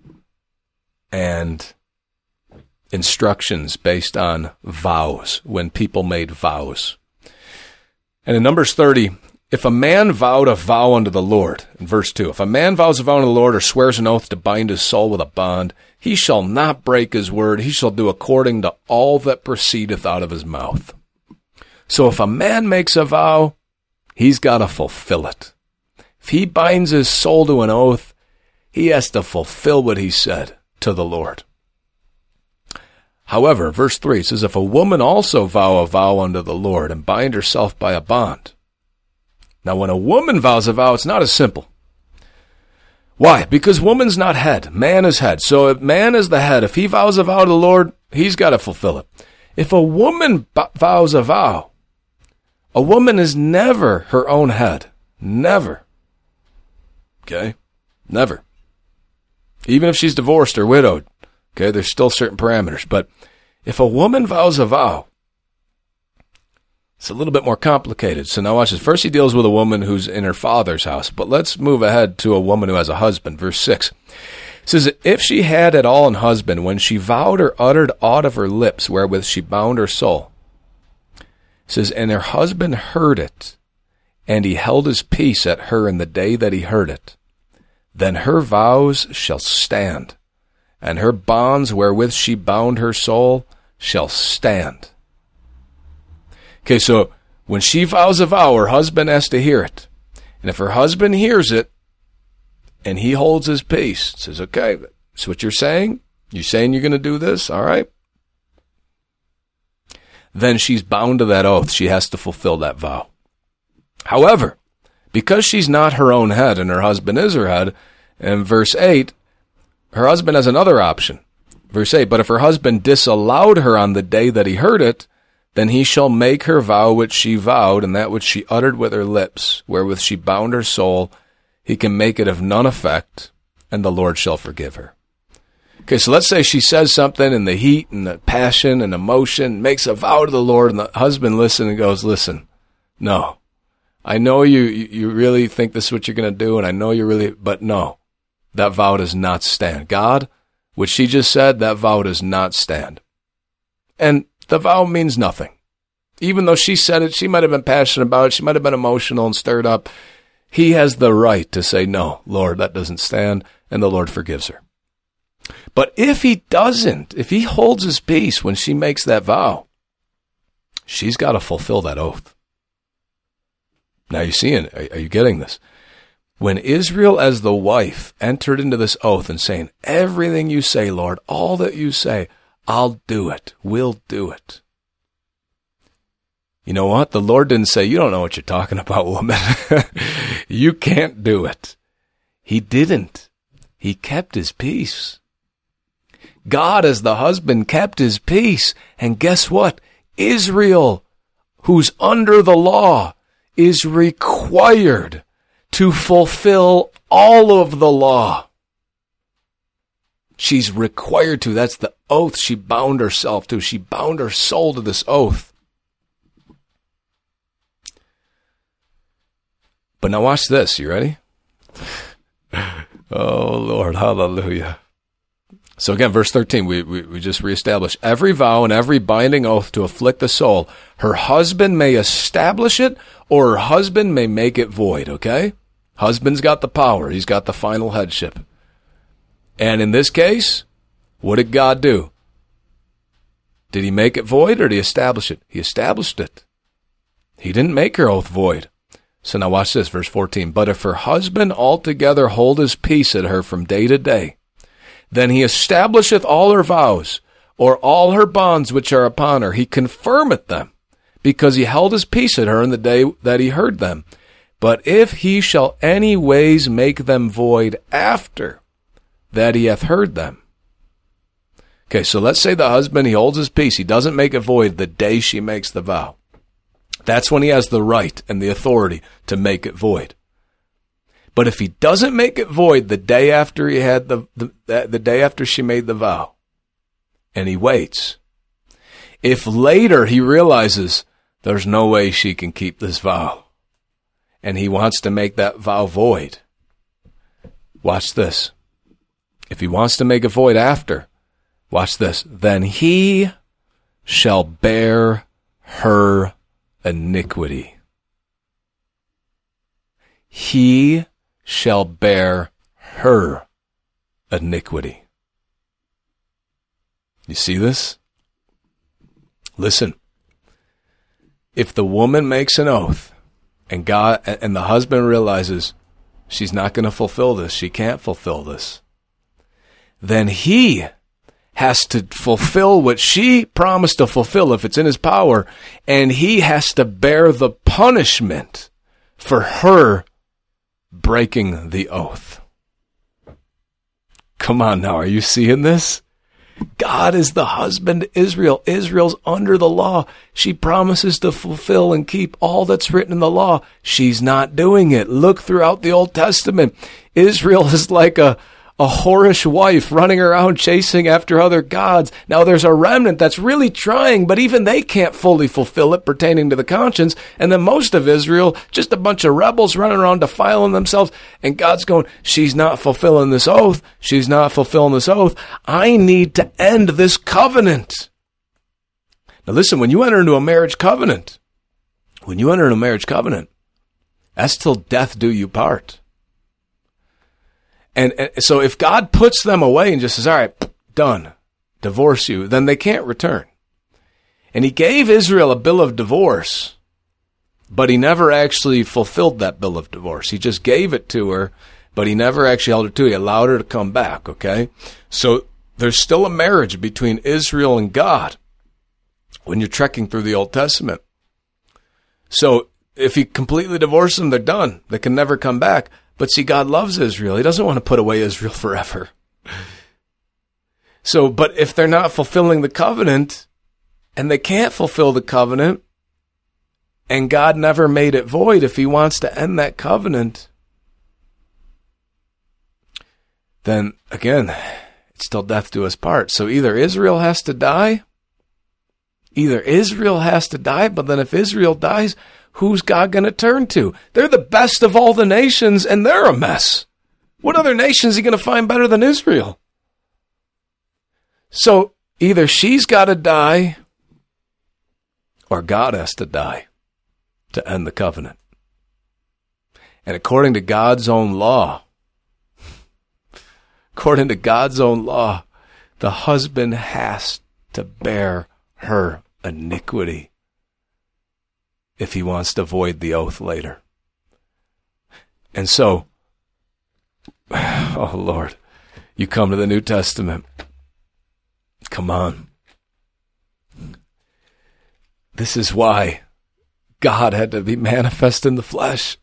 and instructions based on vows, when people made vows. And in Numbers thirty, if a man vowed a vow unto the Lord, in verse two, if a man vows a vow unto the Lord or swears an oath to bind his soul with a bond, he shall not break his word. He shall do according to all that proceedeth out of his mouth. So if a man makes a vow, he's got to fulfill it. If he binds his soul to an oath, he has to fulfill what he said to the Lord. However, verse three says, if a woman also vow a vow unto the Lord and bind herself by a bond. Now, when a woman vows a vow, it's not as simple. Why? Because woman's not head. Man is head. So if man is the head, if he vows a vow to the Lord, he's got to fulfill it. If a woman b- vows a vow, a woman is never her own head. Never. Okay? Never. Even if she's divorced or widowed. Okay, there's still certain parameters. But if a woman vows a vow, it's a little bit more complicated. So now watch this. First he deals with a woman who's in her father's house. But let's move ahead to a woman who has a husband. Verse six. It says, if she had at all an husband, when she vowed or uttered aught of her lips, wherewith she bound her soul. It says, and her husband heard it, and he held his peace at her in the day that he heard it. Then her vows shall stand, and her bonds wherewith she bound her soul shall stand. Okay, so when she vows a vow, her husband has to hear it. And if her husband hears it, and he holds his peace, says, okay, that's what you're saying? You saying you're going to do this? All right. Then she's bound to that oath. She has to fulfill that vow. However, because she's not her own head and her husband is her head, in verse eight, her husband has another option. Verse eight, but if her husband disallowed her on the day that he heard it, then he shall make her vow which she vowed, and that which she uttered with her lips, wherewith she bound her soul, he can make it of none effect, and the Lord shall forgive her. Okay, so let's say she says something in the heat and the passion and emotion, makes a vow to the Lord, and the husband listens and goes, listen, no, I know you, you really think this is what you're going to do, and I know you really, but no, that vow does not stand. God, what she just said, that vow does not stand. And the vow means nothing. Even though she said it, she might have been passionate about it, she might have been emotional and stirred up. He has the right to say, no, Lord, that doesn't stand, and the Lord forgives her. But if he doesn't, if he holds his peace when she makes that vow, she's got to fulfill that oath. Now you seeing, are you getting this? When Israel as the wife entered into this oath and saying, everything you say, Lord, all that you say, I'll do it, we'll do it. You know what? The Lord didn't say, you don't know what you're talking about, woman. You can't do it. He didn't. He kept his peace. God as the husband kept his peace. And guess what? Israel, who's under the law, is required to fulfill all of the law. She's required to. That's the oath she bound herself to. She bound her soul to this oath. But now watch this. You ready? Oh, Lord. Hallelujah. So again, verse thirteen, we, we, we just reestablished. Every vow and every binding oath to afflict the soul, her husband may establish it or her husband may make it void, okay? Husband's got the power. He's got the final headship. And in this case, what did God do? Did he make it void or did he establish it? He established it. He didn't make her oath void. So now watch this, verse fourteen. But if her husband altogether hold his peace at her from day to day, then he establisheth all her vows, or all her bonds which are upon her. He confirmeth them, because he held his peace at her in the day that he heard them. But if he shall any ways make them void after that he hath heard them. Okay, so let's say the husband, he holds his peace. He doesn't make it void the day she makes the vow. That's when he has the right and the authority to make it void. But if he doesn't make it void the day after he had the, the, the day after she made the vow, and he waits, if later he realizes there's no way she can keep this vow, and he wants to make that vow void, watch this. If he wants to make it void after, watch this. Then he shall bear her iniquity. He shall bear her iniquity. You see this? Listen. If the woman makes an oath and God and the husband realizes she's not going to fulfill this, she can't fulfill this, then he has to fulfill what she promised to fulfill if it's in his power, and he has to bear the punishment for her breaking the oath. Come on now, are you seeing this? God is the husband to Israel. Israel's under the law. She promises to fulfill and keep all that's written in the law. She's not doing it. Look throughout the Old Testament. Israel is like a, a whorish wife running around chasing after other gods. Now there's a remnant that's really trying, but even they can't fully fulfill it pertaining to the conscience. And then most of Israel, just a bunch of rebels running around defiling themselves. And God's going, she's not fulfilling this oath. She's not fulfilling this oath. I need to end this covenant. Now listen, when you enter into a marriage covenant, when you enter into a marriage covenant, that's till death do you part. And, and so if God puts them away and just says, all right, done, divorce you, then they can't return. And he gave Israel a bill of divorce, but he never actually fulfilled that bill of divorce. He just gave it to her, but he never actually held her to it. He allowed her to come back, okay? So there's still a marriage between Israel and God when you're trekking through the Old Testament. So if he completely divorces them, they're done. They can never come back. But see, God loves Israel. He doesn't want to put away Israel forever. So, but if they're not fulfilling the covenant, and they can't fulfill the covenant, and God never made it void, if he wants to end that covenant, then again, it's till death do us part. So either Israel has to die, either Israel has to die, but then if Israel dies, who's God going to turn to? They're the best of all the nations, and they're a mess. What other nation is he going to find better than Israel? So either she's got to die, or God has to die to end the covenant. And according to God's own law, according to God's own law, the husband has to bear her iniquity if he wants to void the oath later. And so, oh Lord, you come to the New Testament. Come on. This is why God had to be manifest in the flesh.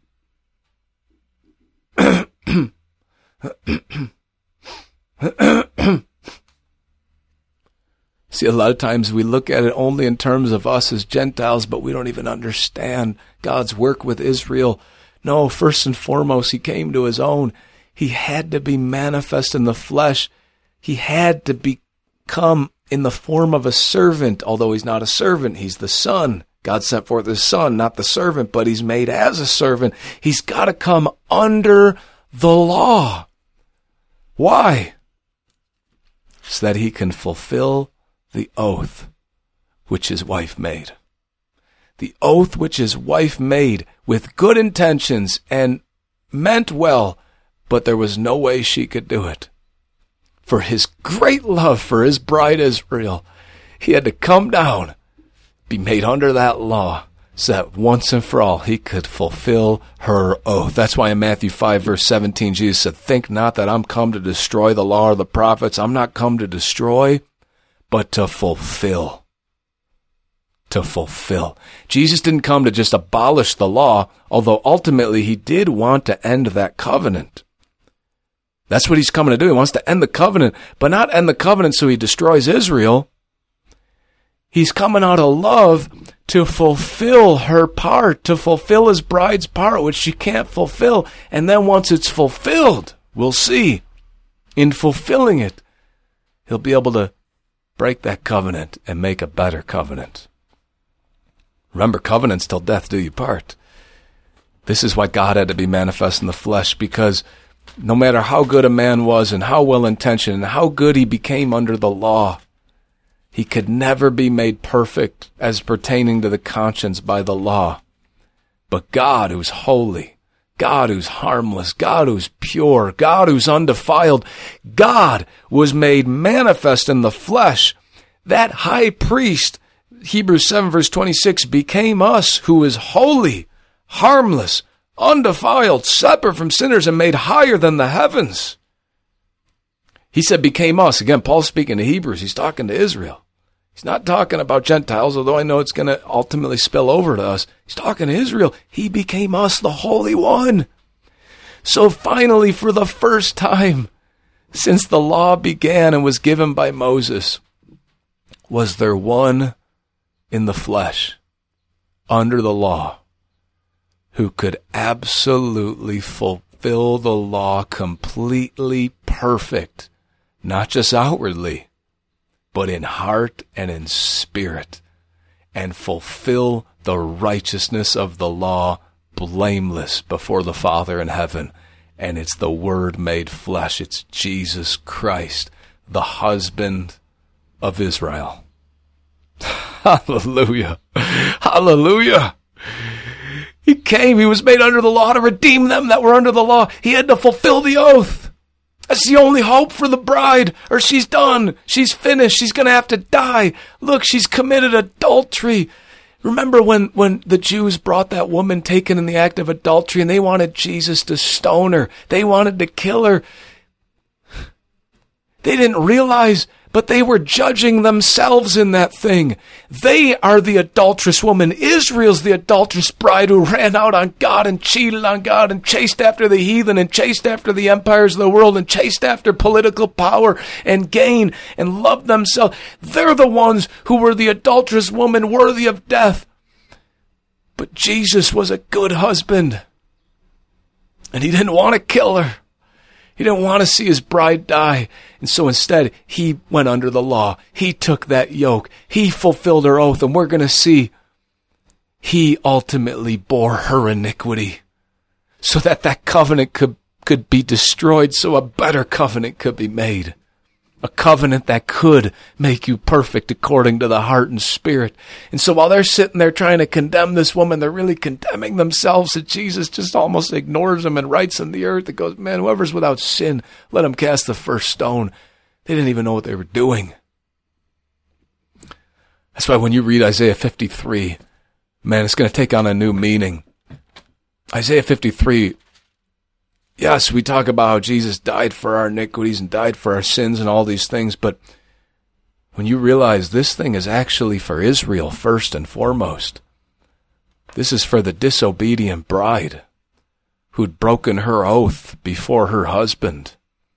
See, a lot of times we look at it only in terms of us as Gentiles, but we don't even understand God's work with Israel. No, first and foremost, he came to his own. He had to be manifest in the flesh. He had to become in the form of a servant, although he's not a servant. He's the son. God sent forth his son, not the servant, but he's made as a servant. He's got to come under the law. Why? So that he can fulfill the oath which his wife made. The oath which his wife made with good intentions and meant well, but there was no way she could do it. For his great love for his bride Israel, he had to come down, be made under that law, so that once and for all he could fulfill her oath. That's why in Matthew five, verse seventeen, Jesus said, think not that I'm come to destroy the law or the prophets. I'm not come to destroy, but to fulfill. To fulfill. Jesus didn't come to just abolish the law, although ultimately he did want to end that covenant. That's what he's coming to do. He wants to end the covenant, but not end the covenant so he destroys Israel. He's coming out of love to fulfill her part, to fulfill his bride's part, which she can't fulfill. And then once it's fulfilled, we'll see, in fulfilling it, he'll be able to break that covenant and make a better covenant. Remember, covenants till death do you part. This is why God had to be manifest in the flesh, because no matter how good a man was and how well-intentioned and how good he became under the law, he could never be made perfect as pertaining to the conscience by the law. But God, who's holy, God who's harmless, God who's pure, God who's undefiled, God was made manifest in the flesh. That high priest, Hebrews seven verse twenty-six, became us, who is holy, harmless, undefiled, separate from sinners, and made higher than the heavens. He said became us. Again, Paul's speaking to Hebrews. He's talking to Israel. He's not talking about Gentiles, although I know it's going to ultimately spill over to us. He's talking to Israel. He became us, the Holy One. So finally, for the first time since the law began and was given by Moses, was there one in the flesh, under the law, who could absolutely fulfill the law completely perfect, not just outwardly, but in heart and in spirit, and fulfill the righteousness of the law blameless before the Father in heaven. And it's the Word made flesh. It's Jesus Christ, the husband of Israel. Hallelujah. Hallelujah. He came, he was made under the law to redeem them that were under the law. He had to fulfill the oath. That's the only hope for the bride, or she's done. She's finished. She's going to have to die. Look, she's committed adultery. Remember when, when the Jews brought that woman taken in the act of adultery and they wanted Jesus to stone her. They wanted to kill her. They didn't realize, but they were judging themselves in that thing. They are the adulterous woman. Israel's the adulterous bride who ran out on God and cheated on God and chased after the heathen and chased after the empires of the world and chased after political power and gain and loved themselves. They're the ones who were the adulterous woman worthy of death. But Jesus was a good husband, and he didn't want to kill her. He didn't want to see his bride die. And so instead, he went under the law. He took that yoke. He fulfilled her oath. And we're going to see he ultimately bore her iniquity so that that covenant could, could be destroyed, so a better covenant could be made. A covenant that could make you perfect according to the heart and spirit. And so while they're sitting there trying to condemn this woman, they're really condemning themselves. And Jesus just almost ignores them and writes on the earth. It goes, man, whoever's without sin, let him cast the first stone. They didn't even know what they were doing. That's why when you read Isaiah fifty-three, man, it's going to take on a new meaning. Isaiah fifty-three, yes, we talk about how Jesus died for our iniquities and died for our sins and all these things, but when you realize this thing is actually for Israel first and foremost, this is for the disobedient bride who'd broken her oath before her husband.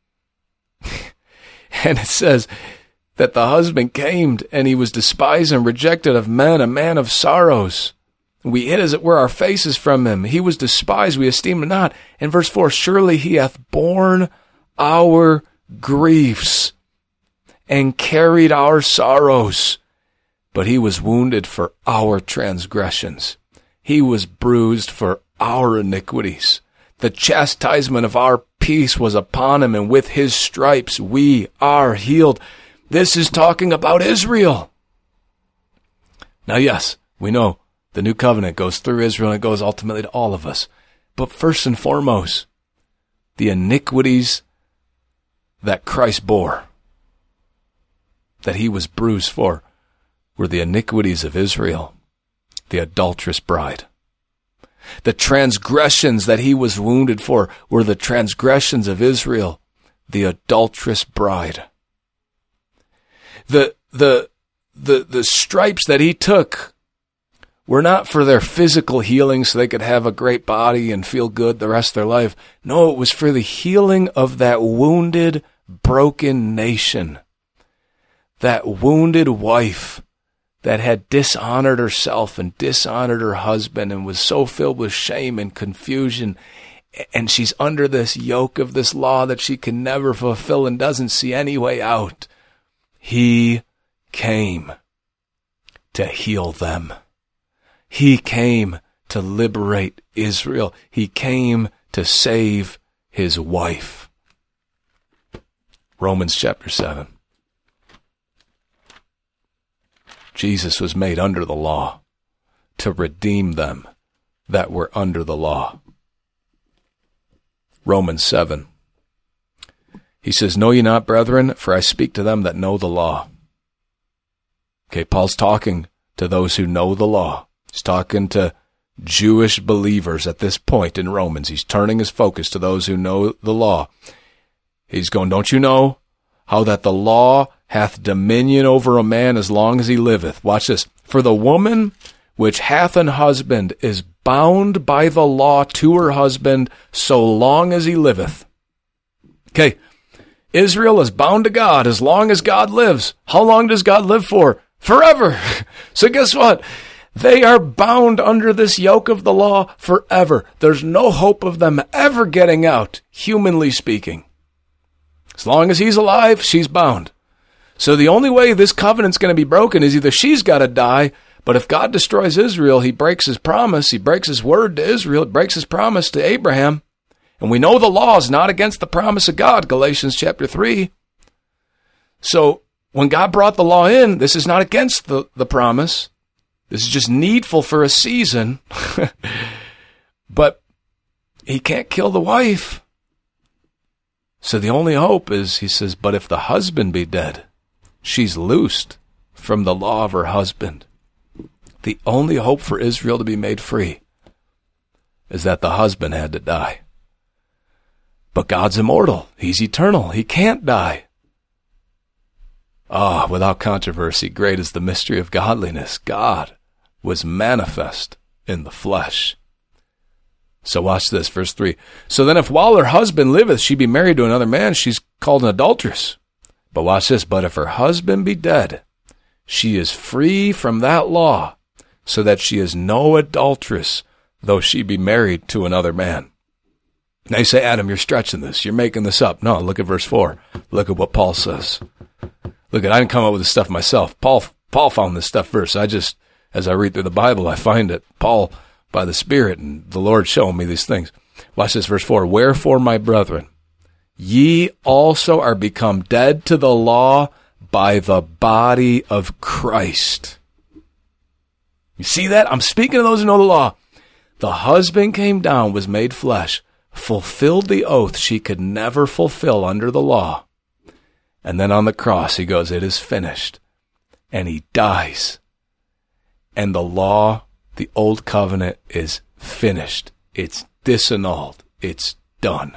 And it says that the husband came and he was despised and rejected of men, a man of sorrows. We hid, as it were, our faces from him. He was despised, we esteemed him not. And verse four, surely he hath borne our griefs and carried our sorrows. But he was wounded for our transgressions. He was bruised for our iniquities. The chastisement of our peace was upon him, and with his stripes we are healed. This is talking about Israel. Now, yes, we know the new covenant goes through Israel and it goes ultimately to all of us. But first and foremost, the iniquities that Christ bore, that he was bruised for, were the iniquities of Israel, the adulterous bride. The transgressions that he was wounded for were the transgressions of Israel, the adulterous bride. The, the, the, the stripes that he took were not for their physical healing so they could have a great body and feel good the rest of their life. No, it was for the healing of that wounded, broken nation. That wounded wife that had dishonored herself and dishonored her husband and was so filled with shame and confusion. And she's under this yoke of this law that she can never fulfill and doesn't see any way out. He came to heal them. He came to liberate Israel. He came to save his wife. Romans chapter seven. Jesus was made under the law to redeem them that were under the law. Romans seven. He says, know ye not, brethren, for I speak to them that know the law. Okay, Paul's talking to those who know the law. He's talking to Jewish believers at this point in Romans. He's turning his focus to those who know the law. He's going, don't you know how that the law hath dominion over a man as long as he liveth? Watch this. For the woman which hath an husband is bound by the law to her husband so long as he liveth. Okay, Israel is bound to God as long as God lives. How long does God live for? Forever. So guess what? They are bound under this yoke of the law forever. There's no hope of them ever getting out, humanly speaking. As long as he's alive, she's bound. So the only way this covenant's going to be broken is either she's got to die, but if God destroys Israel, he breaks his promise, he breaks his word to Israel, he breaks his promise to Abraham. And we know the law is not against the promise of God, Galatians chapter three. So when God brought the law in, this is not against the, the promise. This is just needful for a season. But he can't kill the wife. So the only hope is, he says, but if the husband be dead, she's loosed from the law of her husband. The only hope for Israel to be made free is that the husband had to die. But God's immortal. He's eternal. He can't die. Ah, oh, without controversy, great is the mystery of godliness. God was manifest in the flesh. So watch this, verse three. So then if while her husband liveth she be married to another man, she's called an adulteress. But watch this. But if her husband be dead, she is free from that law, so that she is no adulteress, though she be married to another man. Now you say, Adam, you're stretching this. You're making this up. No, look at verse four. Look at what Paul says. Look at, I didn't come up with this stuff myself. Paul, Paul found this stuff first. I just, as I read through the Bible, I find it. Paul, by the Spirit, and the Lord showing me these things. Watch this, verse four. Wherefore, my brethren, ye also are become dead to the law by the body of Christ. You see that? I'm speaking to those who know the law. The husband came down, was made flesh, fulfilled the oath she could never fulfill under the law. And then on the cross, he goes, it is finished. And he dies. And the law, the old covenant, is finished. It's disannulled. It's done.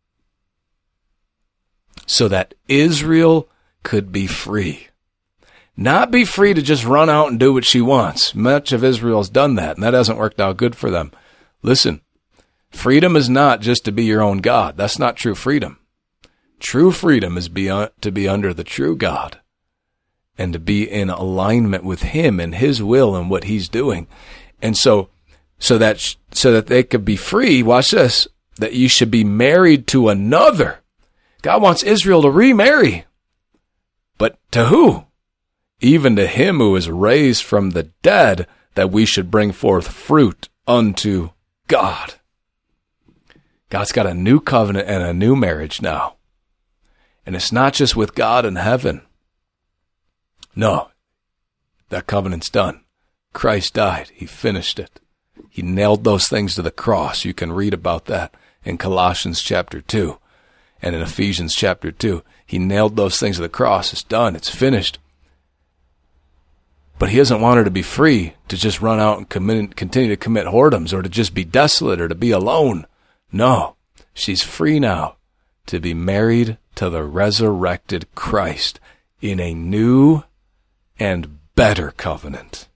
So that Israel could be free. Not be free to just run out and do what she wants. Much of Israel's done that, and that hasn't worked out good for them. Listen, freedom is not just to be your own God. That's not true freedom. True freedom is be un- to be under the true God and to be in alignment with him and his will and what he's doing. And so, so that, sh- so that they could be free, watch this, that you should be married to another. God wants Israel to remarry. But to who? Even to him who is raised from the dead, that we should bring forth fruit unto God. God's got a new covenant and a new marriage now. And it's not just with God in heaven. No, that covenant's done. Christ died. He finished it. He nailed those things to the cross. You can read about that in Colossians chapter two and in Ephesians chapter two. He nailed those things to the cross. It's done. It's finished. But he doesn't want her to be free to just run out and commit, continue to commit whoredoms or to just be desolate or to be alone. No, she's free now to be married to the resurrected Christ in a new and better covenant.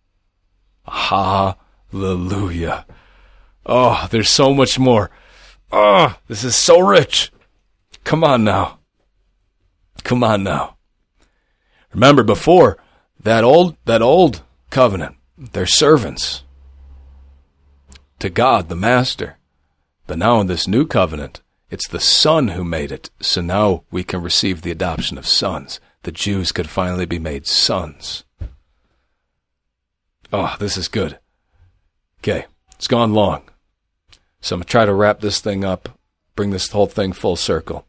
Hallelujah. Oh, there's so much more. Oh, this is so rich. Come on now. Come on now. Remember before, that old, that old covenant, they're servants to God, the master. But now in this new covenant, it's the Son who made it. So now we can receive the adoption of sons. The Jews could finally be made sons. Oh, this is good. Okay, it's gone long. So I'm going to try to wrap this thing up bring this whole thing full circle.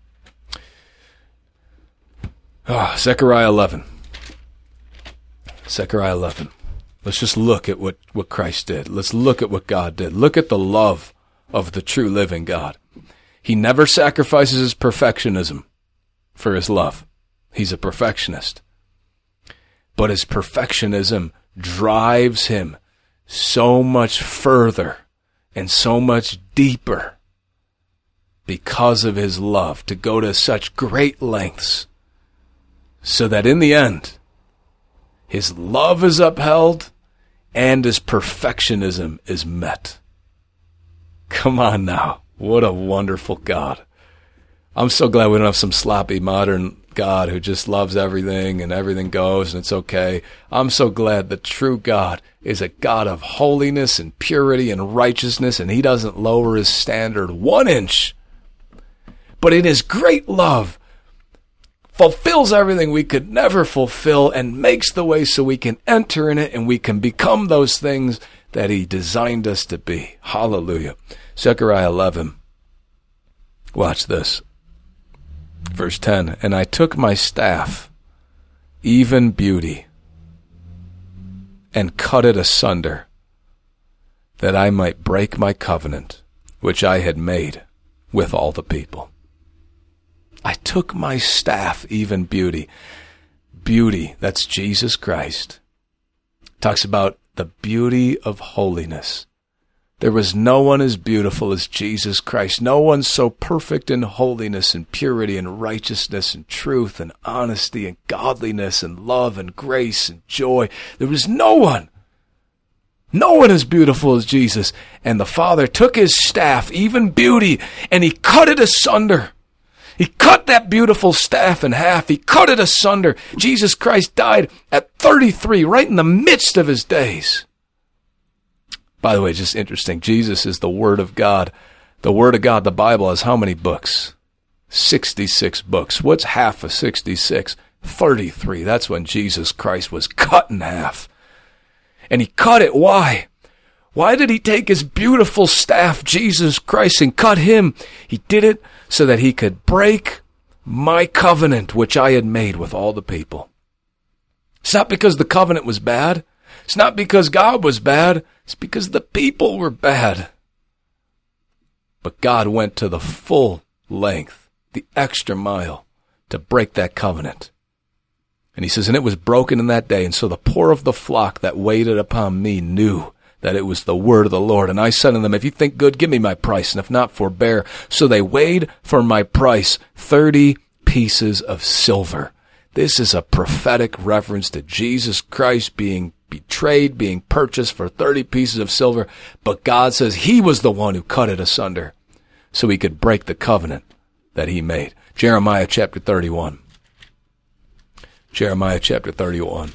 Oh, Zechariah eleven. Zechariah eleven. Let's just look at what, what Christ did. Let's look at what God did. Look at the love of the true living God. He never sacrifices his perfectionism for his love. He's a perfectionist. But his perfectionism drives him so much further and so much deeper because of his love to go to such great lengths so that in the end, his love is upheld and his perfectionism is met. Come on now. What a wonderful God. I'm so glad we don't have some sloppy modern God who just loves everything and everything goes and it's okay. I'm so glad the true God is a God of holiness and purity and righteousness, and he doesn't lower his standard one inch. But in his great love, fulfills everything we could never fulfill and makes the way so we can enter in it and we can become those things that he designed us to be. Hallelujah. Zechariah eleven. Watch this. Verse ten. And I took my staff, even beauty, and cut it asunder, that I might break my covenant, which I had made with all the people. I took my staff, even beauty. Beauty, that's Jesus Christ. Talks about the beauty of holiness. There was no one as beautiful as Jesus Christ. No one so perfect in holiness and purity and righteousness and truth and honesty and godliness and love and grace and joy. There was no one. No one as beautiful as Jesus. And the Father took his staff, even beauty, and he cut it asunder. He cut that beautiful staff in half. He cut it asunder. Jesus Christ died at thirty-three, right in the midst of his days. By the way, just interesting. Jesus is the Word of God. The Word of God, the Bible, has how many books? sixty-six books. What's half of sixty-six? thirty-three. That's when Jesus Christ was cut in half. And he cut it. Why? Why did he take his beautiful staff, Jesus Christ, and cut him? He did it so that he could break my covenant, which I had made with all the people. It's not because the covenant was bad. It's not because God was bad. It's because the people were bad. But God went to the full length, the extra mile, to break that covenant. And he says, and it was broken in that day. And so the poor of the flock that waited upon me knew that it was the word of the Lord. And I said unto them, if you think good, give me my price, and if not, forbear. So they weighed for my price thirty pieces of silver. This is a prophetic reference to Jesus Christ being betrayed, being purchased for thirty pieces of silver. But God says he was the one who cut it asunder so he could break the covenant that he made. Jeremiah chapter thirty-one. Jeremiah chapter thirty-one.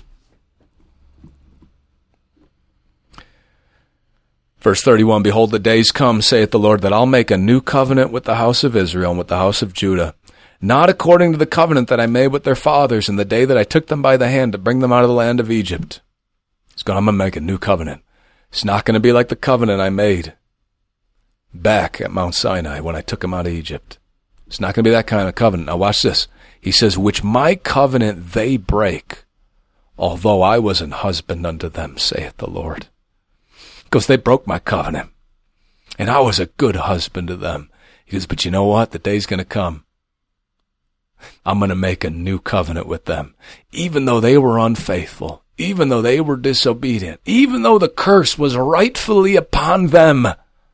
Verse thirty-one, behold, the days come, saith the Lord, that I'll make a new covenant with the house of Israel and with the house of Judah, not according to the covenant that I made with their fathers in the day that I took them by the hand to bring them out of the land of Egypt. He's going, I'm going to make a new covenant. It's not going to be like the covenant I made back at Mount Sinai when I took them out of Egypt. It's not going to be that kind of covenant. Now watch this. He says, which my covenant they break, although I was an husband unto them, saith the Lord. Because they broke my covenant. And I was a good husband to them. He goes, but you know what? The day's going to come. I'm going to make a new covenant with them. Even though they were unfaithful. Even though they were disobedient. Even though the curse was rightfully upon them.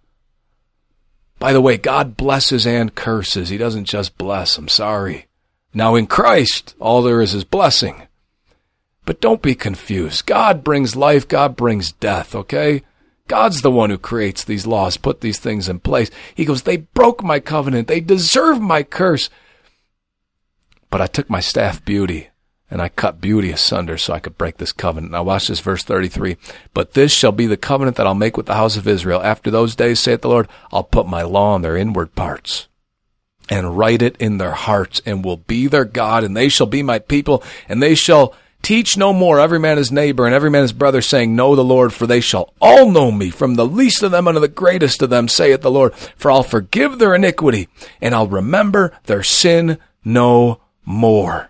By the way, God blesses and curses. He doesn't just bless. I'm sorry. Now in Christ, all there is is blessing. But don't be confused. God brings life. God brings death, okay? God's the one who creates these laws, put these things in place. He goes, they broke my covenant. They deserve my curse. But I took my staff beauty, and I cut beauty asunder so I could break this covenant. Now watch this, verse thirty-three. But this shall be the covenant that I'll make with the house of Israel. After those days, saith the Lord, I'll put my law on their inward parts and write it in their hearts, and will be their God, and they shall be my people, and they shall Teach no more every man his neighbor and every man his brother, saying, Know the Lord, for they shall all know me, from the least of them unto the greatest of them, saith the Lord. For I'll forgive their iniquity, and I'll remember their sin no more.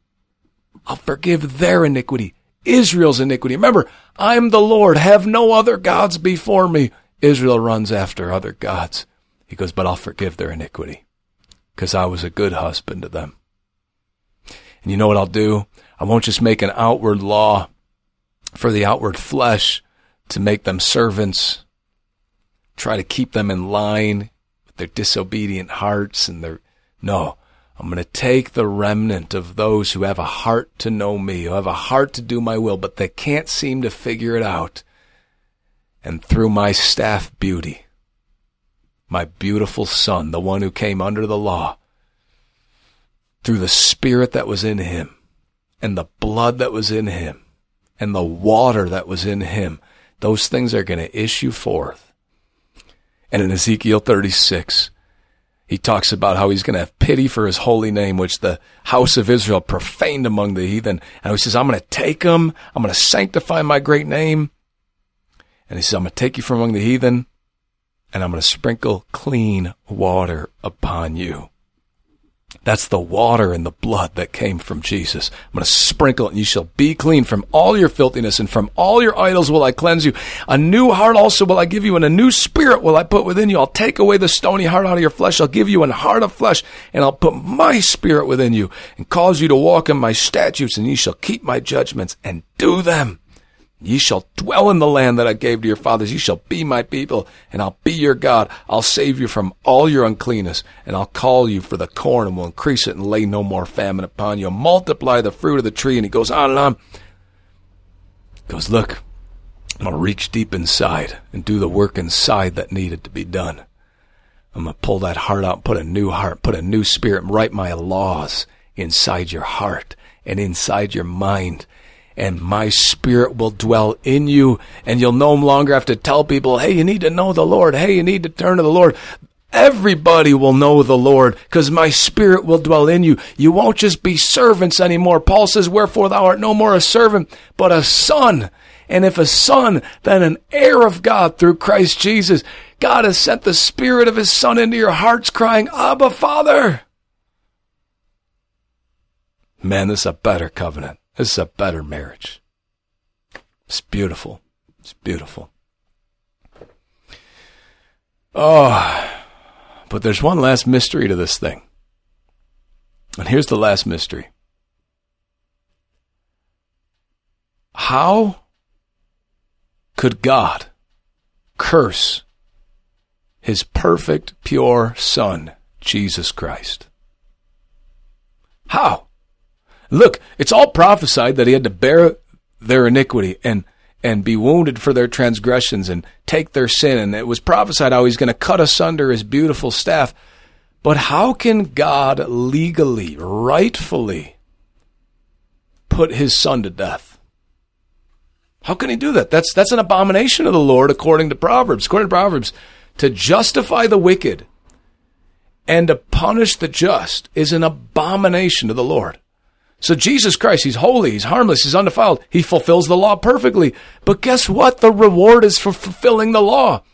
I'll forgive their iniquity, Israel's iniquity. Remember, I'm the Lord, have no other gods before me. Israel runs after other gods. He goes, but I'll forgive their iniquity, because I was a good husband to them. And you know what I'll do? I won't just make an outward law for the outward flesh to make them servants, try to keep them in line with their disobedient hearts and their, no, I'm going to take the remnant of those who have a heart to know me, who have a heart to do my will, but they can't seem to figure it out. And through my staff beauty, my beautiful son, the one who came under the law, through the spirit that was in him, and the blood that was in him, and the water that was in him, those things are going to issue forth. And in Ezekiel thirty-six, he talks about how he's going to have pity for his holy name, which the house of Israel profaned among the heathen. And he says, I'm going to take them, I'm going to sanctify my great name. And he says, I'm going to take you from among the heathen, and I'm going to sprinkle clean water upon you. That's the water and the blood that came from Jesus. I'm going to sprinkle it, and you shall be clean from all your filthiness, and from all your idols will I cleanse you. A new heart also will I give you, and a new spirit will I put within you. I'll take away the stony heart out of your flesh. I'll give you an heart of flesh, and I'll put my spirit within you, and cause you to walk in my statutes, and ye shall keep my judgments and do them. Ye shall dwell in the land that I gave to your fathers. Ye shall be my people, and I'll be your God. I'll save you from all your uncleanness, and I'll call you for the corn, and will increase it, and lay no more famine upon you. I'll multiply the fruit of the tree. And he goes on and on. He goes, look, I'm going to reach deep inside and do the work inside that needed to be done. I'm going to pull that heart out, put a new heart, put a new spirit, and write my laws inside your heart and inside your mind. And my spirit will dwell in you, and you'll no longer have to tell people, hey, you need to know the Lord. Hey, you need to turn to the Lord. Everybody will know the Lord, because my spirit will dwell in you. You won't just be servants anymore. Paul says, wherefore thou art no more a servant, but a son. And if a son, then an heir of God through Christ Jesus. God has sent the spirit of his son into your hearts, crying, Abba, Father. Man, this is a better covenant. This is a better marriage. It's beautiful. It's beautiful. Oh, but there's one last mystery to this thing. And here's the last mystery. How could God curse his perfect, pure Son, Jesus Christ? How? Look, it's all prophesied that he had to bear their iniquity and and be wounded for their transgressions and take their sin. And it was prophesied how he's going to cut asunder his beautiful staff. But how can God legally, rightfully put his son to death? How can he do that? That's that's an abomination of the Lord, according to Proverbs. According to Proverbs, to justify the wicked and to punish the just is an abomination to the Lord. So Jesus Christ, he's holy, he's harmless, he's undefiled. He fulfills the law perfectly. But guess what? The reward is for fulfilling the law.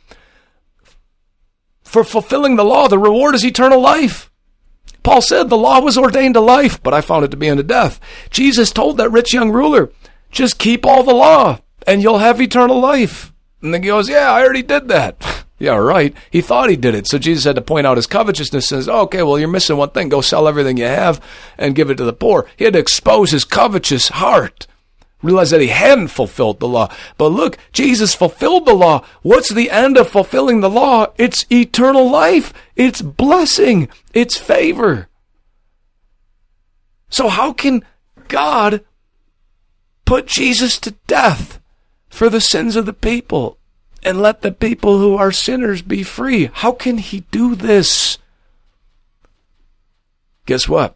For fulfilling the law, the reward is eternal life. Paul said the law was ordained to life, but I found it to be unto death. Jesus told that rich young ruler, just keep all the law and you'll have eternal life. And then he goes, yeah, I already did that. Yeah, right. He thought he did it. So Jesus had to point out his covetousness and says, oh, okay, well, you're missing one thing. Go sell everything you have and give it to the poor. He had to expose his covetous heart. Realize that he hadn't fulfilled the law. But look, Jesus fulfilled the law. What's the end of fulfilling the law? It's eternal life. It's blessing. It's favor. So how can God put Jesus to death for the sins of the people and let the people who are sinners be free? How can he do this? Guess what?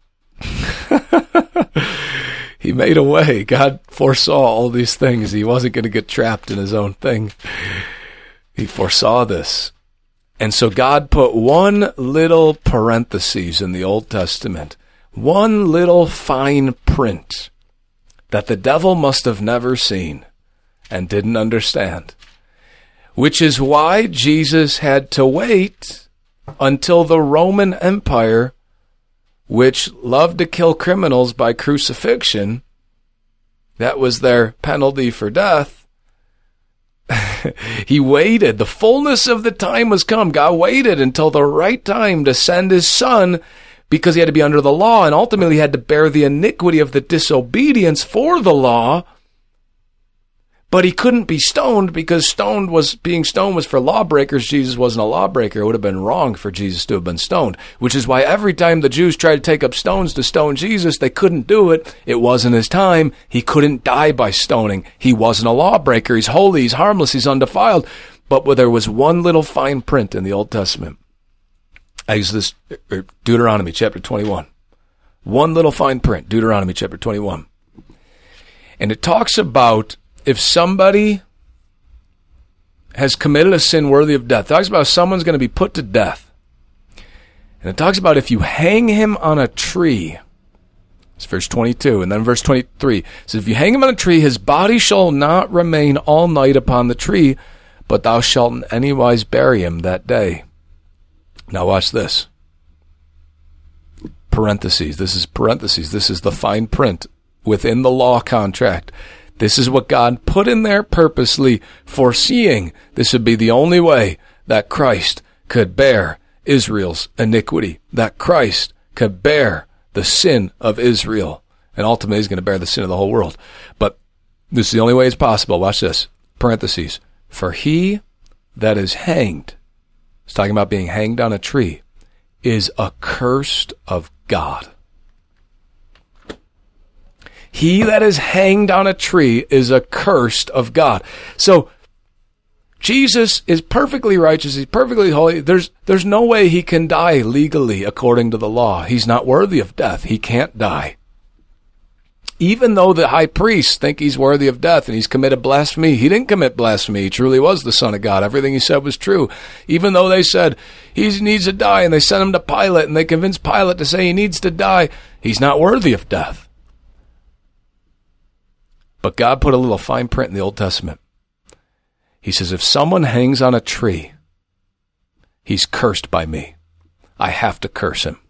He made a way. God foresaw all these things. He wasn't going to get trapped in his own thing. He foresaw this. And so God put one little parenthesis in the Old Testament, one little fine print that the devil must have never seen and didn't understand, which is why Jesus had to wait until the Roman Empire, which loved to kill criminals by crucifixion, that was their penalty for death. He waited. The fullness of the time was come. God waited until the right time to send his son, because he had to be under the law, and ultimately had to bear the iniquity of the disobedience for the law. But he couldn't be stoned, because stoned was being stoned was for lawbreakers. Jesus wasn't a lawbreaker. It would have been wrong for Jesus to have been stoned, which is why every time the Jews tried to take up stones to stone Jesus, they couldn't do it. It wasn't his time. He couldn't die by stoning. He wasn't a lawbreaker. He's holy. He's harmless. He's undefiled. But there was one little fine print in the Old Testament. Exodus, Deuteronomy chapter twenty-one. One little fine print, Deuteronomy chapter twenty-one. And it talks about if somebody has committed a sin worthy of death. It talks about if someone's going to be put to death. And it talks about if you hang him on a tree. It's verse twenty-two. And then verse twenty-three. It says, if you hang him on a tree, his body shall not remain all night upon the tree, but thou shalt in any wise bury him that day. Now watch this. Parentheses. This is parentheses. This is the fine print within the law contract. This is what God put in there purposely, foreseeing this would be the only way that Christ could bear Israel's iniquity, that Christ could bear the sin of Israel, and ultimately he's going to bear the sin of the whole world. But this is the only way it's possible. Watch this. Parentheses. For he that is hanged, it's talking about being hanged on a tree, is accursed of God. He that is hanged on a tree is accursed of God. So Jesus is perfectly righteous. He's perfectly holy. There's, there's no way he can die legally according to the law. He's not worthy of death. He can't die. Even though the high priests think he's worthy of death and he's committed blasphemy, he didn't commit blasphemy. He truly was the Son of God. Everything he said was true. Even though they said he needs to die, and they sent him to Pilate, and they convinced Pilate to say he needs to die, he's not worthy of death. But God put a little fine print in the Old Testament. He says, if someone hangs on a tree, he's cursed by me. I have to curse him.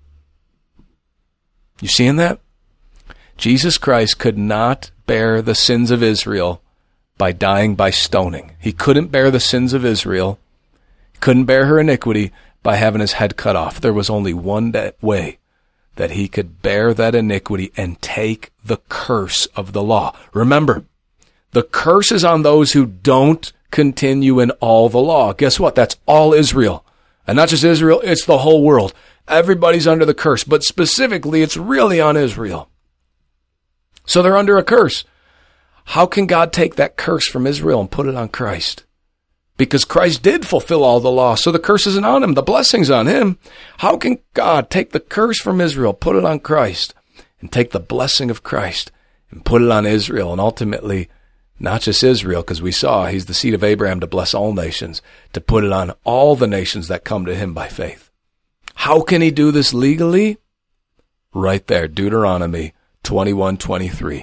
You seeing that? Jesus Christ could not bear the sins of Israel by dying by stoning. He couldn't bear the sins of Israel, couldn't bear her iniquity by having his head cut off. There was only one way that he could bear that iniquity and take the curse of the law. Remember, the curse is on those who don't continue in all the law. Guess what? That's all Israel. And not just Israel, it's the whole world. Everybody's under the curse, but specifically it's really on Israel. So they're under a curse. How can God take that curse from Israel and put it on Christ? Because Christ did fulfill all the law, so the curse isn't on him. The blessing's on him. How can God take the curse from Israel, put it on Christ, and take the blessing of Christ and put it on Israel, and ultimately, not just Israel, because we saw he's the seed of Abraham to bless all nations, to put it on all the nations that come to him by faith? How can he do this legally? Right there, Deuteronomy twenty-one twenty-three.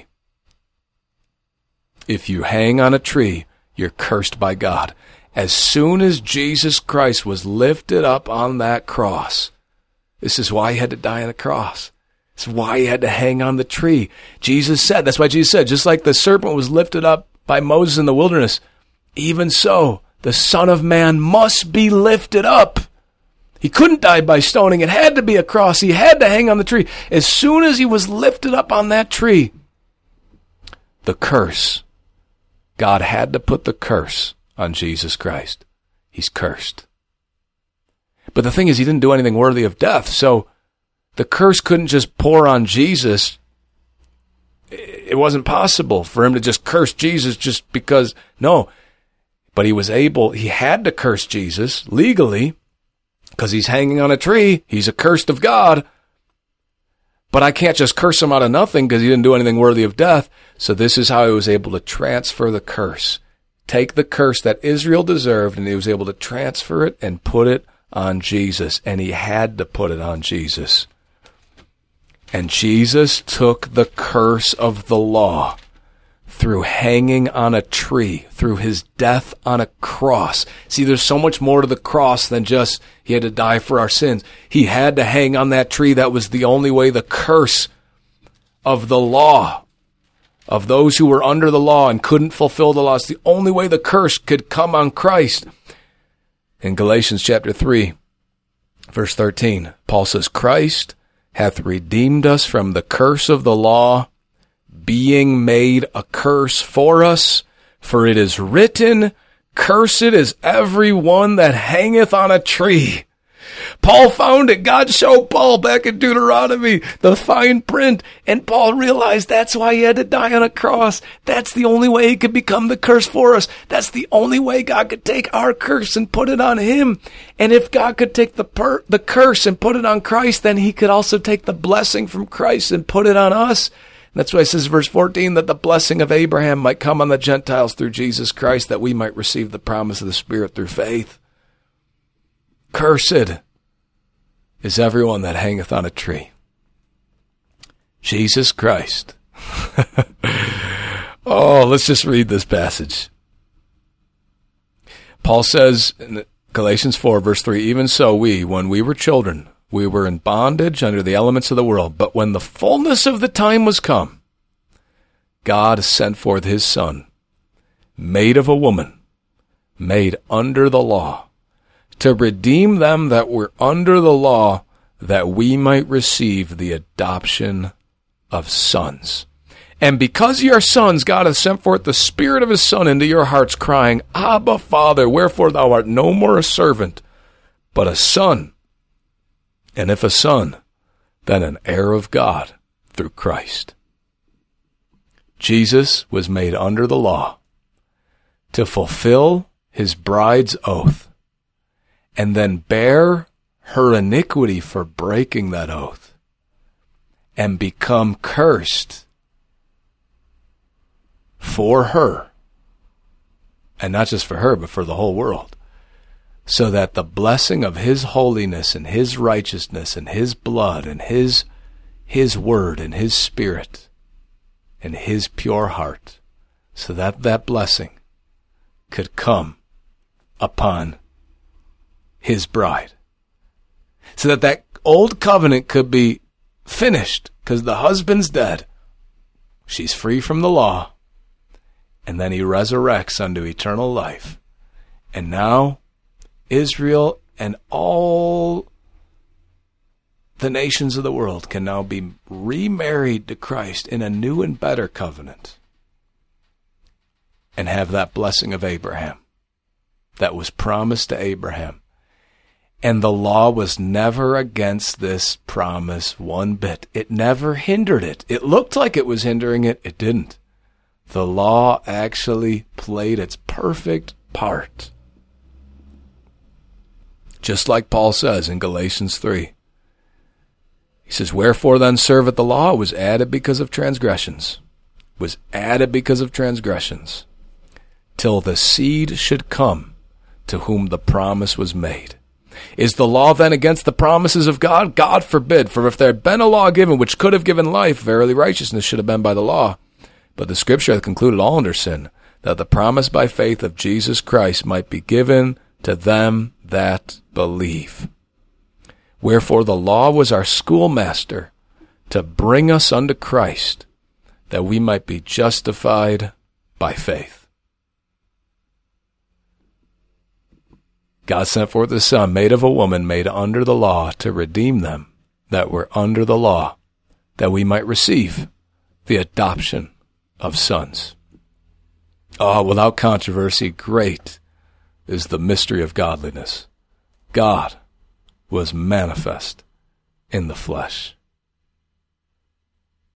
If you hang on a tree, you're cursed by God. As soon as Jesus Christ was lifted up on that cross, this is why he had to die on a cross. This is why he had to hang on the tree. Jesus said, that's why Jesus said, just like the serpent was lifted up by Moses in the wilderness, even so, the Son of Man must be lifted up. He couldn't die by stoning. It had to be a cross. He had to hang on the tree. As soon as he was lifted up on that tree, the curse, God had to put the curse on Jesus Christ. He's cursed. But the thing is, he didn't do anything worthy of death, so the curse couldn't just pour on Jesus. It wasn't possible for him to just curse Jesus just because, no. But he was able, he had to curse Jesus legally, because he's hanging on a tree. He's accursed of God. But I can't just curse him out of nothing because he didn't do anything worthy of death. So this is how he was able to transfer the curse. Take the curse that Israel deserved, and he was able to transfer it and put it on Jesus. And he had to put it on Jesus. And Jesus took the curse of the law through hanging on a tree, through his death on a cross. See, there's so much more to the cross than just he had to die for our sins. He had to hang on that tree. That was the only way the curse of the law, of those who were under the law and couldn't fulfill the law, it's the only way the curse could come on Christ. In Galatians chapter three, verse thirteen, Paul says, Christ hath redeemed us from the curse of the law, being made a curse for us. For it is written, cursed is every one that hangeth on a tree. Paul found it. God showed Paul back in Deuteronomy the fine print. And Paul realized that's why he had to die on a cross. That's the only way he could become the curse for us. That's the only way God could take our curse and put it on him. And if God could take the per- the curse and put it on Christ, then he could also take the blessing from Christ and put it on us. And that's why it says, verse fourteen, that the blessing of Abraham might come on the Gentiles through Jesus Christ, that we might receive the promise of the Spirit through faith. Cursed is everyone that hangeth on a tree. Jesus Christ. Oh, let's just read this passage. Paul says in Galatians four, verse three, even so we, when we were children, we were in bondage under the elements of the world. But when the fullness of the time was come, God sent forth his Son, made of a woman, made under the law, to redeem them that were under the law, that we might receive the adoption of sons. And because ye are sons, God hath sent forth the Spirit of his Son into your hearts, crying, Abba, Father, wherefore thou art no more a servant, but a son. And if a son, then an heir of God through Christ. Jesus was made under the law to fulfill his bride's oath, and then bear her iniquity for breaking that oath, and become cursed for her, and not just for her, but for the whole world, so that the blessing of his holiness and his righteousness and his blood and his, his word and his Spirit and his pure heart, so that that blessing could come upon his bride, so that that old covenant could be finished, because the husband's dead. She's free from the law. And then he resurrects unto eternal life. And now Israel and all the nations of the world can now be remarried to Christ in a new and better covenant, and have that blessing of Abraham that was promised to Abraham. And the law was never against this promise one bit. It never hindered it. It looked like it was hindering it. It didn't. The law actually played its perfect part. Just like Paul says in Galatians three. He says, wherefore then serveth the law? Was added because of transgressions. Was added because of transgressions. Till the seed should come to whom the promise was made. Is the law then against the promises of God? God forbid. For if there had been a law given which could have given life, verily righteousness should have been by the law. But the Scripture hath concluded all under sin, that the promise by faith of Jesus Christ might be given to them that believe. Wherefore the law was our schoolmaster to bring us unto Christ, that we might be justified by faith. God sent forth his Son, made of a woman, made under the law, to redeem them that were under the law, that we might receive the adoption of sons. Oh, without controversy, great is the mystery of godliness. God was manifest in the flesh.